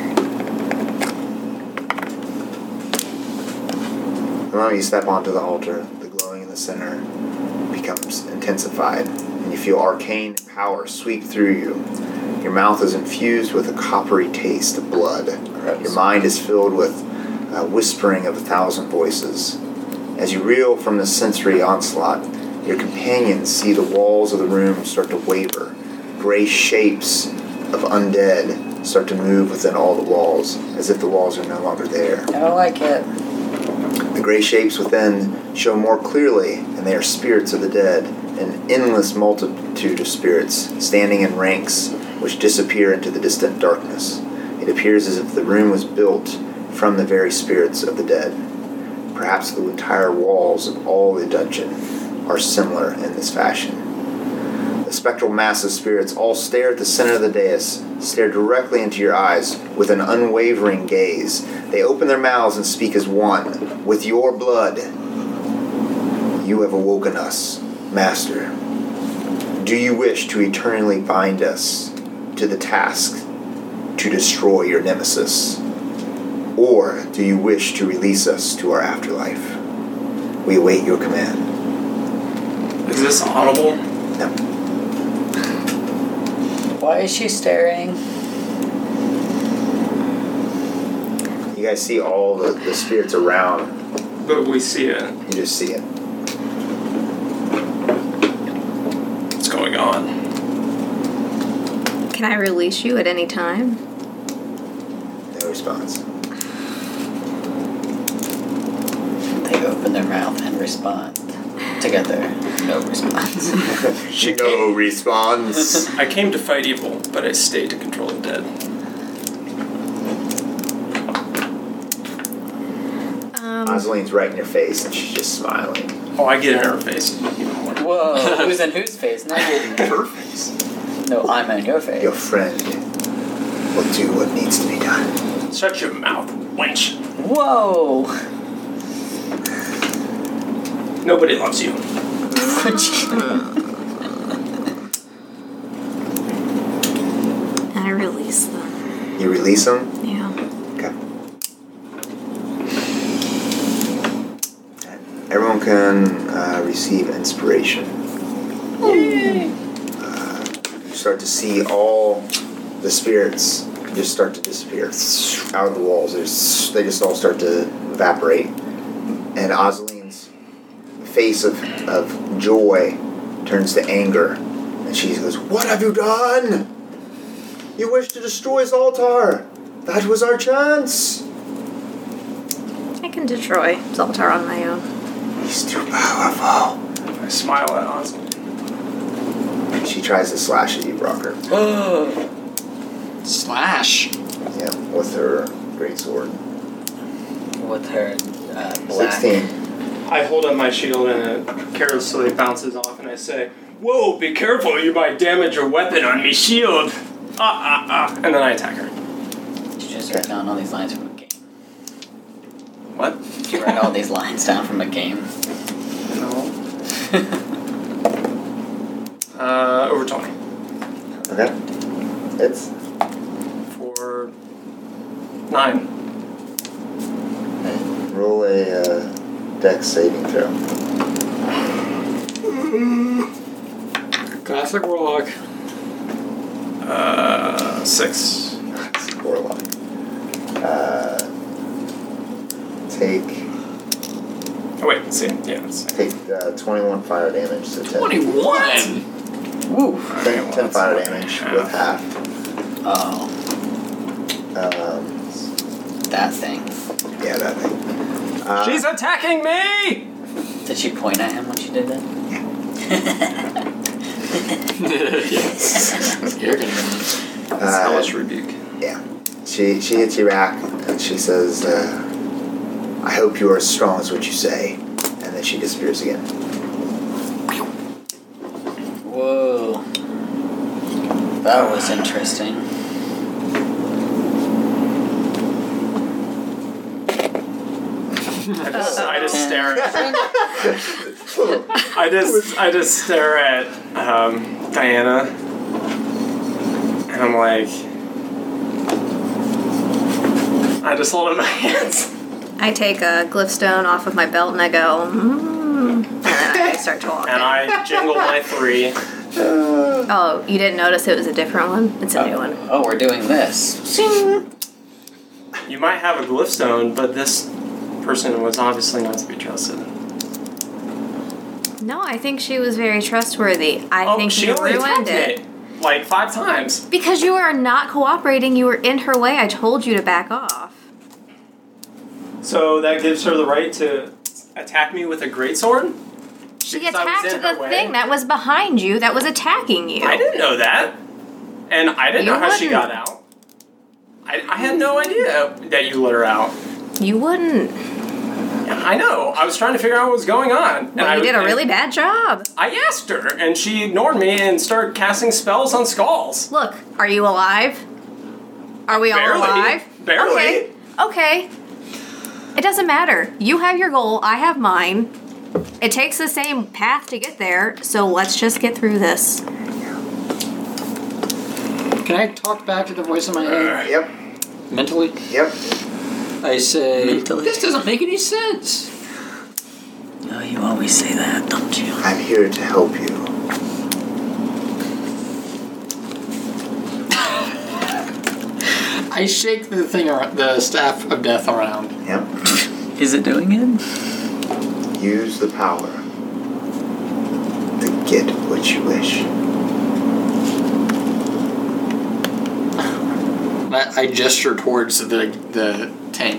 The moment you step onto the altar, the glowing in the center becomes intensified, and you feel arcane power sweep through you. Your mouth is infused with a coppery taste of blood. Your mind is filled with whispering of 1,000 voices. As you reel from the sensory onslaught, your companions see the walls of the room start to waver. Gray shapes of undead start to move within all the walls, as if the walls are no longer there. I don't like it. The gray shapes within show more clearly, and they are spirits of the dead, an endless multitude of spirits, standing in ranks which disappear into the distant darkness. It appears as if the room was built from the very spirits of the dead. Perhaps the entire walls of all the dungeon are similar in this fashion. The spectral mass of spirits all stare at the center of the dais, stare directly into your eyes with an unwavering gaze. They open their mouths and speak as one. With your blood, you have awoken us, Master. Do you wish to eternally bind us to the task to destroy your nemesis? Or do you wish to release us to our afterlife? We await your command. Is this audible? No. Why is she staring? You guys see all the spirits around. But we see it. You just see it. What's going on? Can I release you at any time? No response. They open their mouth and respond. Together, no response. No response. I came to fight evil, but I stayed to control the dead. Osaline's right in your face, and she's just smiling. Oh, I get in her face even more. Whoa, who's in whose face? Not Her face. No, I'm in your face. Your friend will do what needs to be done. Shut your mouth, wench. Whoa! Nobody loves you. And I release them. You release them? Yeah. Okay. Everyone can receive inspiration. Yay! You start to see all the spirits just start to disappear out of the walls. They just all start to evaporate. And Osaline's face of joy turns to anger. And she goes, "What have you done? You wish to destroy Zoltar. That was our chance." I can destroy Zoltar on my own. He's too powerful. I smile at Ozzy. She tries to slash at you, Brocker. Slash. Yeah, with her greatsword. With her black. 16. I hold up my shield and it carelessly bounces off, and I say, "Whoa, be careful, you might damage your weapon on me shield." And then I attack her. Did you just write down all these lines from a game? What? Did you write all these lines down from a game? No. Over 20. Okay. It's For 9. roll a dex saving throw. Classic Warlock. 6. That's Warlock. Take Oh wait, let's see. Yeah, let's see. 21 fire damage. So 10. 21! Woo! 10 fire damage with half. Oh, that thing. Yeah, that thing. She's attacking me! Did she point at him when she did that? Yes. You're gonna Hellish rebuke. Yeah. She hits you back, and she says, I hope you are as strong as what you say. And then she disappears again. Whoa. That was interesting. I just stare at. I just stare at Diana, and I'm like, I just hold in my hands. I take a glyph stone off of my belt and I go, and then I start to walk. And I jingle my 3. Oh, you didn't notice it was a different one? It's a new one. Oh, we're doing this. You might have a glyph stone, but this person was obviously not to be trusted. No, I think she was very trustworthy. I think she you only ruined attacked it. me like 5 times. Because you are not cooperating. You were in her way. I told you to back off. So that gives her the right to attack me with a greatsword? She Because I was attacked in her the way? thing that was behind you that was attacking you. I didn't know that. And I didn't You know how she wouldn't. got out. I had no idea that you let her out. You wouldn't. I know. I was trying to figure out what was going on. Well, you did a really bad job. I asked her, and she ignored me and started casting spells on skulls. Look, are you alive? Are we all Barely. alive? Barely. Okay. It doesn't matter. You have your goal, I have mine. It takes the same path to get there, so let's just get through this. Can I talk back to the voice in my head? Yep. Mentally? Yep. I say, Mentally. this doesn't make any sense. Oh, you always say that, don't you? I'm here to help you. I shake the thing, the staff of death around. Yep. Is it doing it? Use the power to get what you wish. I gesture towards the tank.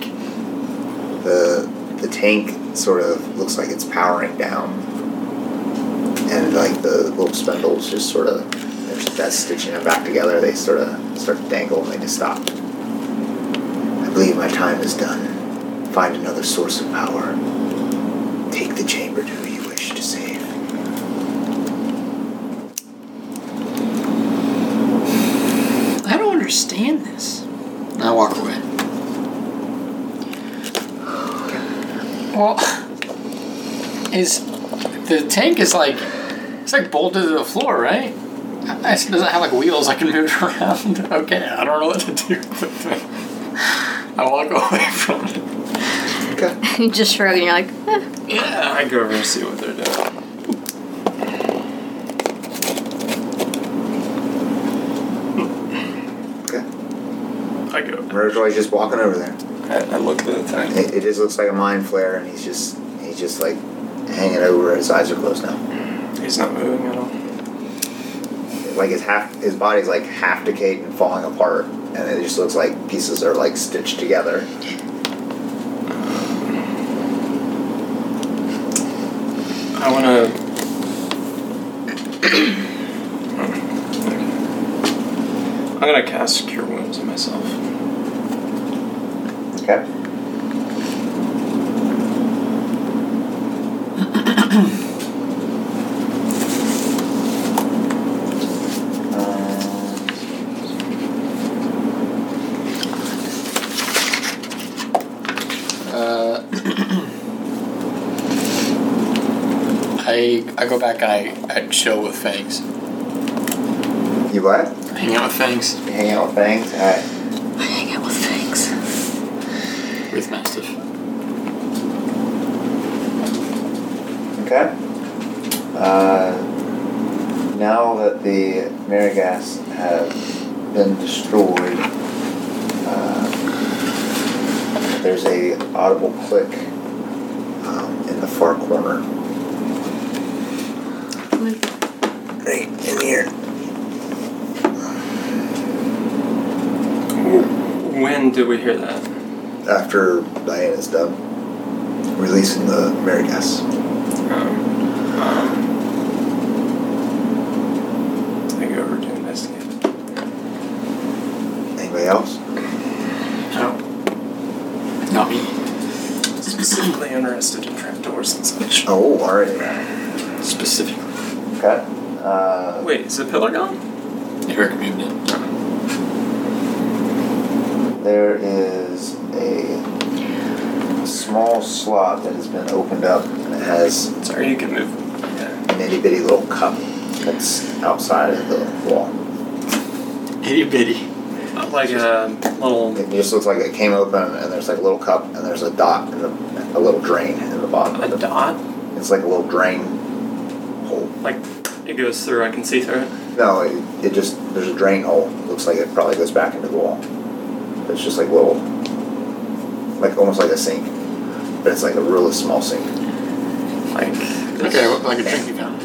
The tank sort of looks like it's powering down, and like the little spindles just sort of, that's stitching them back together. They sort of start to dangle and they just stop. I believe my time is done. Find another source of power. Take the chamber to who you wish to save. I don't understand this. And I walk away. Well, the tank is like, it's like bolted to the floor, right? It doesn't have like wheels I can move around. Okay, I don't know what to do with it. I walk away from it. Okay. You just shrug and you're like, eh. Yeah. I go over and see what they're doing. Okay. I go. Murderjoy's just walking over there. I look at the tank. It just looks like a mind flare, and he's just like hanging over. His eyes are closed now. He's not moving at all. Like his body's like half decayed and falling apart, and it just looks like pieces are like stitched together. I want to. I'm gonna cast Cure Wounds on myself. Okay. I go back and I chill with Fangs. You what? Hang out with Fangs. You hang out with Fangs? Alright. I hang out with Fangs. With Mastiff. Okay. Now that the Marigas have been destroyed, there's a audible click in the far corner. Right in here. When did we hear that? After Diana's done releasing the Marigas. I go over to investigate. Specifically interested in trapdoors and such. Oh, already. Specifically. Okay. Wait, is the pillar gone? Eric moved it. There is a small slot that has been opened up, and it has Sorry, you can move. Yeah. an itty bitty little cup that's outside of the wall. Itty bitty. Like a little. It just looks like it came open, and there's like a little cup, and there's a dot, and a little drain in the bottom. A of it. dot? It's like a little drain hole. Like it goes through, I can see through it. No, it just, there's a drain hole. It looks like it probably goes back into the wall. It's just like little, like almost like a sink, but it's like a really small sink. Like Okay, like a drinking fountain.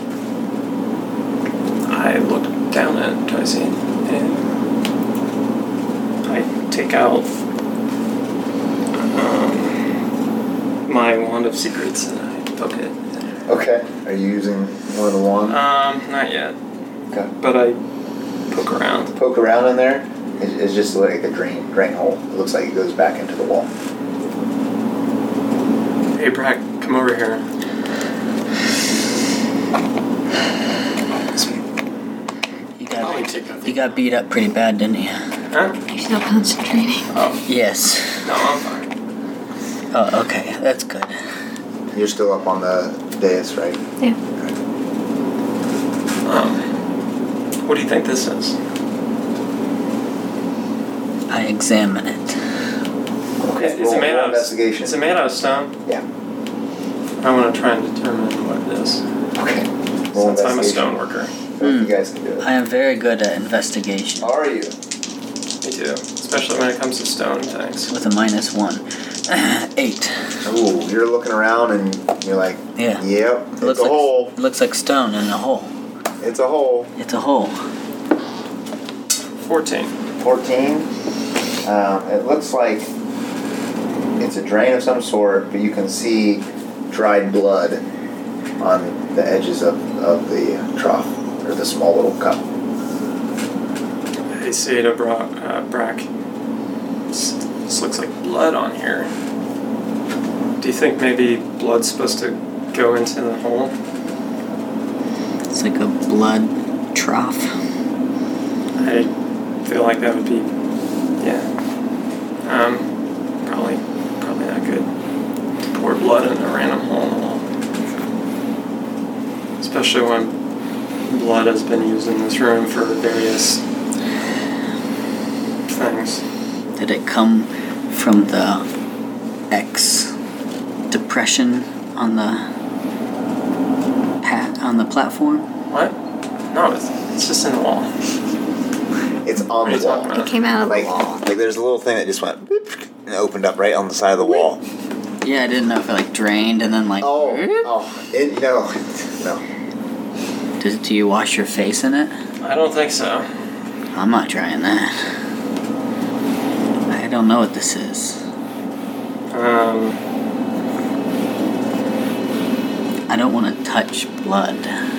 I look down at it, try to see, and I take out my wand of secrets and I poke it. Okay. Are you using one of the wands? Not yet, Okay. but I poke around. Poke around in there. It's just like a drain hole. It looks like it goes back into the wall. Hey, Brack, come over here. You got beat up pretty bad, didn't you? Huh? You're still concentrating. Oh, Yes. no, I'm fine. Oh, okay. That's good. You're still up on the dais, right? Yeah. What do you think this is? I examine it. Okay. Is it made out of investigation? Is it made out of stone? Yeah. I want to try and determine what it is. Okay. Roll Since I'm a investigation. stone worker. So if you guys can do it. I am very good at investigation How are you? Me too. Especially when it comes to stone things. with a -1. 8. Ooh, you're looking around and you're like, Yeah. yep, it's Looks a like, hole. Looks like stone in a hole. It's a hole. It's a hole. 14. 14. It looks like it's a drain of some sort, but you can see dried blood on the edges of the trough, or the small little cup. I say to Brack, this looks like blood on here. Do you think maybe blood's supposed to go into the hole? It's like a blood trough. I feel like that would be, yeah. Probably not good. To pour blood in a random hole in the wall. Especially when blood has been used in this room for various things. Did it come from the X depression on the platform? What? No, it's just in the wall. It's What on are you the wall. talking It about? came out of the Like, wall. like there's a little thing that just went boop, and opened up right on the side of the wall. Yeah, I didn't know if it like drained and then like. No. Do you wash your face in it? I don't think so. I'm not trying that. I don't know what this is. I don't want to touch blood.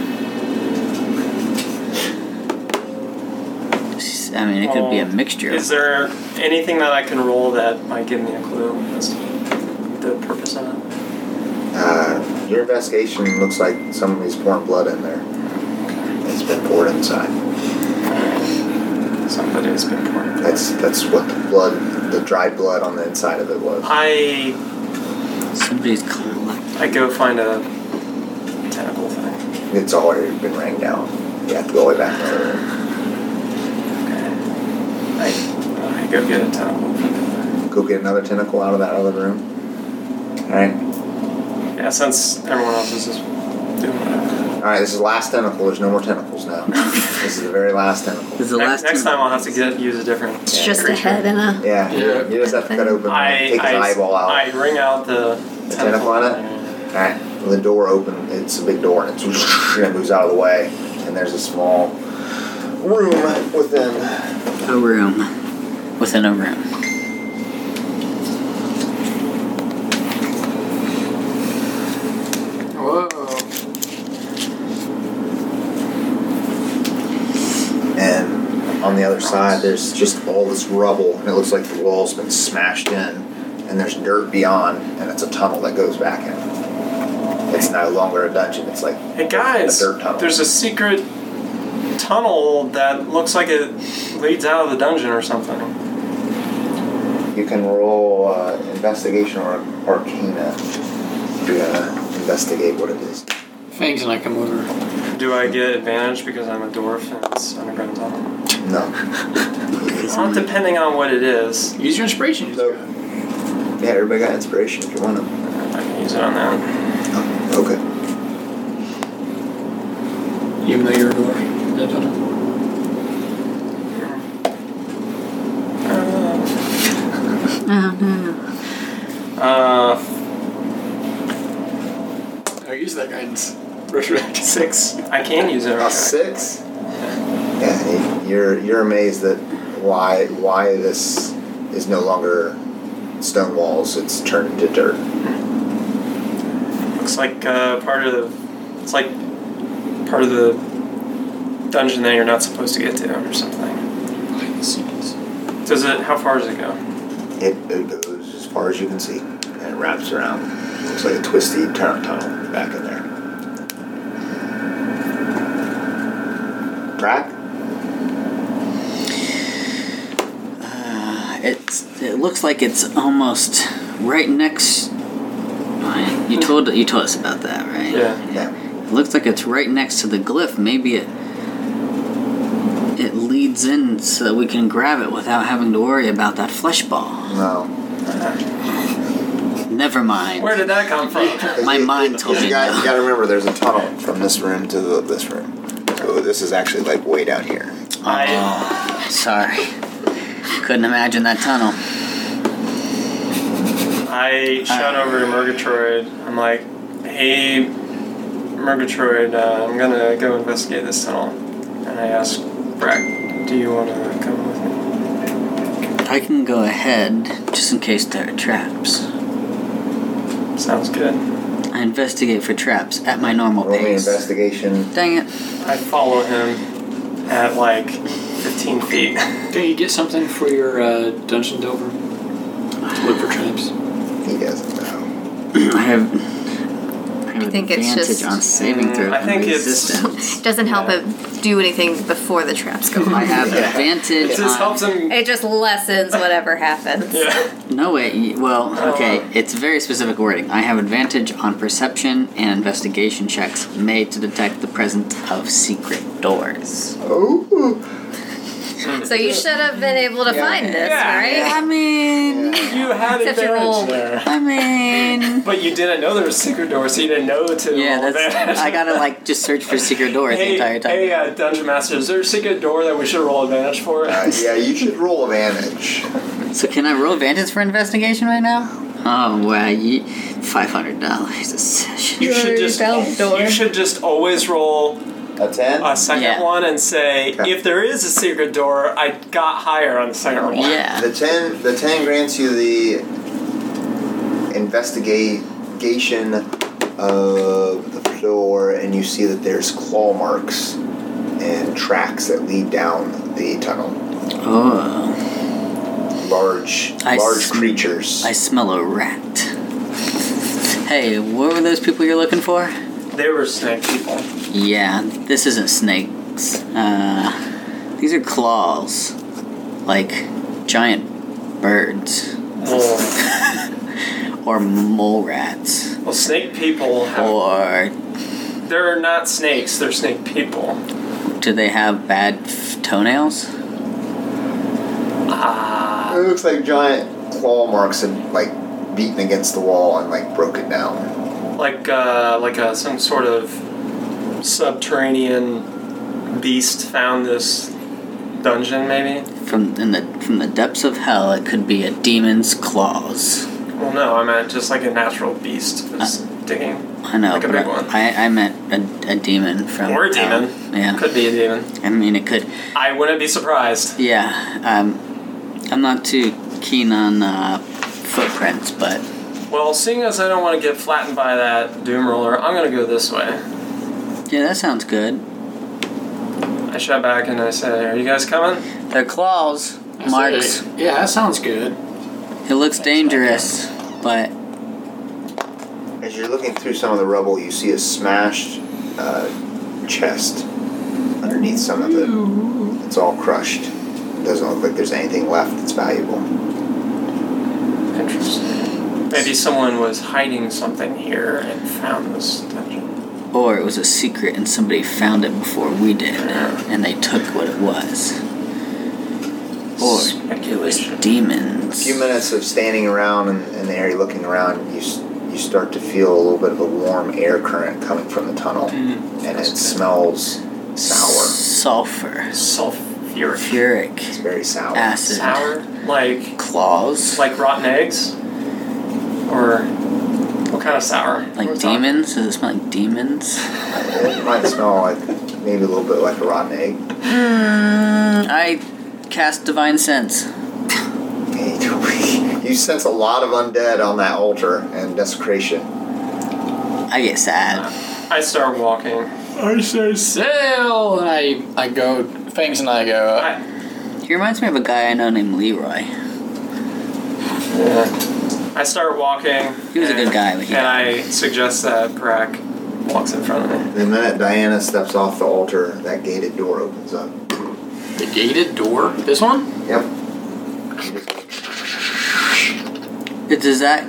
I mean, it could be a mixture. Is there anything that I can roll that might give me a clue as to the purpose of it? Your investigation looks like somebody's pouring blood in there. It's been poured inside. Somebody's been pouring. That's what the dried blood on the inside of it was. Somebody's collecting. I go find a tentacle thing. It's already been rang down. You have to go all the way back to the other room. I go get a tentacle from there. Go get another tentacle out of that other room. Alright. Yeah, since everyone else is just doing whatever. Alright, this is the last tentacle. There's no more tentacles now. This is the very last tentacle. This is the last Next two- time I'll have to use a different. It's just a head and a. Yeah, you just have to cut open and take his eyeball out. I wring out the tentacle on it? Alright, the door open, it's a big door, and it moves out of the way, and there's a small room within. A room. Within a room. Whoa. And on the other side, there's just all this rubble, and it looks like the wall's been smashed in, and and there's dirt beyond, and it's a tunnel that goes back in. It's no longer a dungeon. It's like Hey guys, a dirt tunnel. there's a secret tunnel that looks like it leads out of the dungeon or something. You can roll investigation or arcana to investigate what it is. Fangs and I come over. Do I get advantage because I'm a dwarf and it's underground tunnel? No. Well, depending on what it is. Use your inspiration. So, yeah, everybody got inspiration if you want them. I can use it on that. Oh, okay. Even though you're a dwarf. That tunnel. Oh, use that guidance. Resurrect. 6. I can use it. A 6? Yeah, you're amazed at why this is no longer stone walls. It's turned into dirt. Looks like part of the dungeon that you're not supposed to get to or something. Behind the scenes. Does it? How far does it go? It goes as far as you can see, and it wraps around. Looks like a twisty tunnel back in there. Track? It looks like it's almost right next. You told us about that, right? Yeah. Yeah. It looks like it's right next to the glyph. Maybe it leads in so that we can grab it without having to worry about that flesh ball. No. Never mind. Where did that come from? My mind told me You got no. to remember, there's a tunnel from this room to this room. So this is actually like way down here. Sorry. Couldn't imagine that tunnel. I shout over to Murgatroyd. I'm like, hey, Murgatroyd, I'm gonna go investigate this tunnel. And I ask Brack, do you want to come with me? I can go ahead just in case there are traps. Sounds good. I investigate for traps at my normal Roll me pace. investigation. Dang it. I follow him at like 15 feet. Can you get something for your dungeon delver? To look for traps. He doesn't know. I have think it's advantage just- on saving throw I think and it's- resistance. Doesn't help it do anything before the traps go I off. have advantage It just on... helps him. It just lessens whatever happens. Yeah. No, wait. Well, okay. It's very specific wording. I have advantage on perception and investigation checks made to detect the presence of secret doors. Oh. So you should have been able to find this, Yeah. right? I mean... You had Except you advantage rolled. there. I mean... But you didn't know there was a secret door, so you didn't know to Yeah, roll that's... advantage. I gotta, like, just search for secret doors the entire time. Hey, Dungeon Master, is there a secret door that we should roll advantage for? Yeah, you should roll advantage. So can I roll advantage for investigation right now? Oh, wow. $500 a session. You should just always roll A 10? a second Yeah. one and say, Okay. if there is a secret door, I got higher on the second one. Yeah. The 10 grants you the investigation of the floor, and you see that there's claw marks and tracks that lead down the tunnel. Oh. Large creatures. I smell a rat. Hey, what were those people you're looking for? They were snake people. Yeah, this isn't snakes. These are claws. Like giant birds. Well, Or mole rats. well, snake people have. Or They're not snakes, they're snake people. do they have bad toenails? It looks like giant claw marks and like beaten against the wall and like broken down. Like some sort of subterranean beast found this dungeon, maybe? From the depths of hell, it could be a demon's claws. Well, no, I meant just like a natural beast was digging. I know, Like a but big one. I meant a demon from Or a demon. hell. Yeah. Could be a demon. I mean, it could. I wouldn't be surprised. Yeah. I'm not too keen on footprints, but Well, seeing as I don't want to get flattened by that doom roller, I'm going to go this way. yeah, that sounds good. I shout back and I say, are you guys coming? They're claws, I marks. say, yeah, that sounds good. It looks dangerous, but As you're looking through some of the rubble, you see a smashed chest underneath some of it. It's all crushed. It doesn't look like there's anything left that's valuable. Interesting. Maybe someone was hiding something here and found this dungeon. or it was a secret and somebody found it before we did, and they took what it was. Or it was demons. A few minutes of standing around in the area looking around, you start to feel a little bit of a warm air current coming from the tunnel, and it smells sour. Sulfur. Sulfuric. It's very sour. Acid. Sour? Like Claws. like rotten eggs? Or what kind of sour? Like We're talking- demons? Does it smell like demons? It might smell like maybe a little bit like a rotten egg. I cast Divine Sense. You sense a lot of undead on that altar and desecration. I get sad. I start walking. I say sail, and I go. Fangs and I go. He reminds me of a guy I know named Leroy. I start walking. He was a good guy, but he and I suggest that Brack walks in front of me. The minute Diana steps off the altar, that gated door opens up. The gated door. This one. Yep. Does that...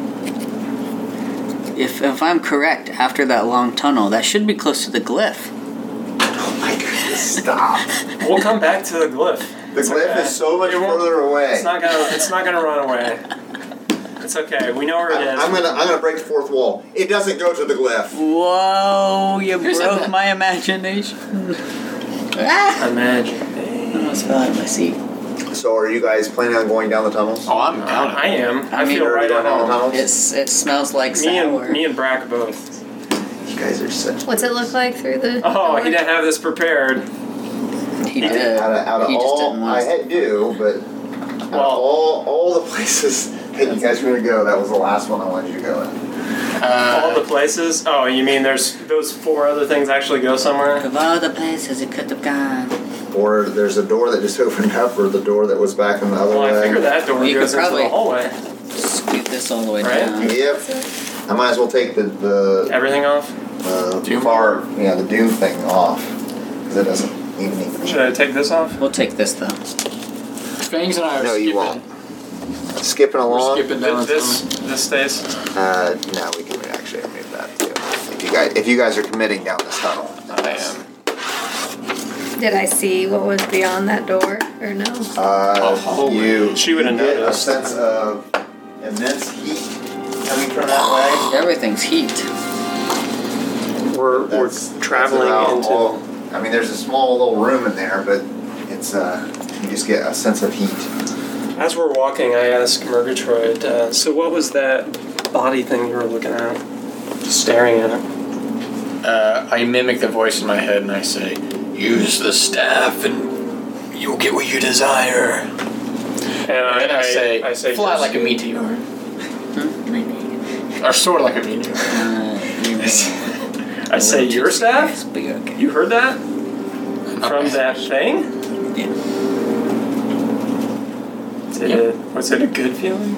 If I'm correct, after that long tunnel, that should be close to the glyph. Oh my goodness, stop. We'll come back to the glyph. The glyph is so much further away. It's not gonna run away. It's okay. We know where it is. I'm gonna break the fourth wall. It doesn't go to the glyph. Whoa, you Who said broke that? my imagination. Imagine. I almost fell out of my seat. So are you guys planning on going down the tunnels? Oh, I'm down. I am. I mean, feel right Going at down the home. tunnels? It smells like sour. Me and Brack both. You guys are such. What's it look like through the? Oh, he didn't have this prepared. He did. Out of He just all, didn't want I us. do, but out of all the places that you guys were gonna go, that was the last one I wanted you to go in. All the places. Oh, you mean there's those 4 other things actually go somewhere? Of all the places it could have gone. Or there's a door that just opened up, or the door that was back in the other Well, way. I figured that door You goes could into the probably- hallway. Scoot this all the way Right? down. Yep. I might as well take the Everything off. Doom? the Doom thing off, because it doesn't need anything. Should I take this off? We'll take this though. Fangs and I are No, skipping. you won't. Skipping We're along. skipping down the This stays. No, we can actually remove that too. If you guys are committing down this tunnel. I am. Did I see what was beyond that door or no? She would've get a noticed. sense of immense heat coming from that Everything's heat. We're way. That's traveling about into. all- I mean, there's a small little room in there, but it's you just get a sense of heat. As we're walking, I asked Murgatroyd, so what was that body thing you were looking at? Just staring at it. I mimic the voice in my head and I say, "Use the staff and you'll get what you desire." And And I say, "Fly "Yours." like a meteor." Or soar like a meteor. I say, your staff? Yes, but you're okay. You heard that? From that thing? Yeah. Was it a good feeling?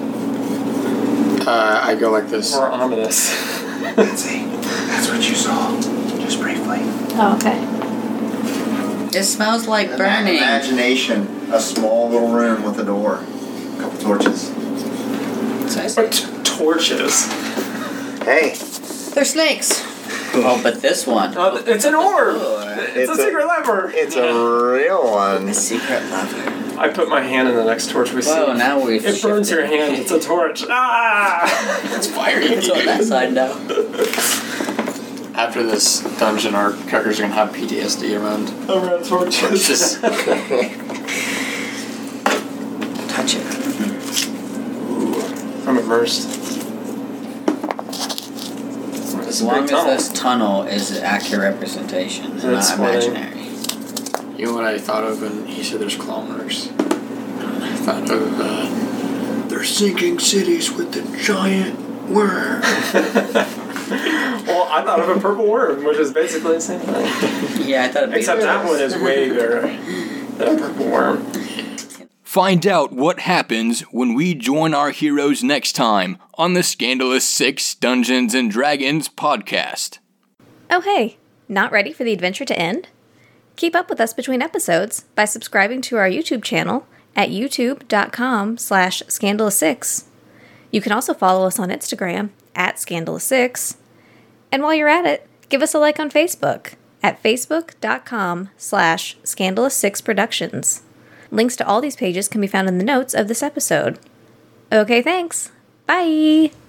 I go like this. Or ominous? Betsy, that's what you saw, just briefly. Oh, okay. It smells like In burning. imagination, a small little room with a door, a couple torches. Torches. Hey, They're snakes. Oh, but this one. Oh, it's an orb! It's It's a a- secret lever! it's a real one. A secret lover. I put my hand in the next torch we see. Whoa, now we've It burns your shifted. hand. It's a torch. Ah! It's fire. It's on that side now. After this dungeon, our characters are gonna have PTSD around Around torches. just Touch it. I'm immersed. As long as this tunnel is an accurate representation, and not That's funny. imaginary. You know what I thought of when he said there's claw marks? I thought of, they're sinking cities with the giant worm. Well, I thought of a purple worm, which is basically the same thing. Yeah, I thought it'd be Except that one is way bigger than a purple worm. Find out what happens when we join our heroes next time on the Scandalous Six Dungeons & Dragons podcast. Oh hey, not ready for the adventure to end? Keep up with us between episodes by subscribing to our YouTube channel at youtube.com/scandalous6. You can also follow us on Instagram at Scandalous6. And while you're at it, give us a like on Facebook at facebook.com/scandalous6productions. Links to all these pages can be found in the notes of this episode. Okay, thanks. Bye!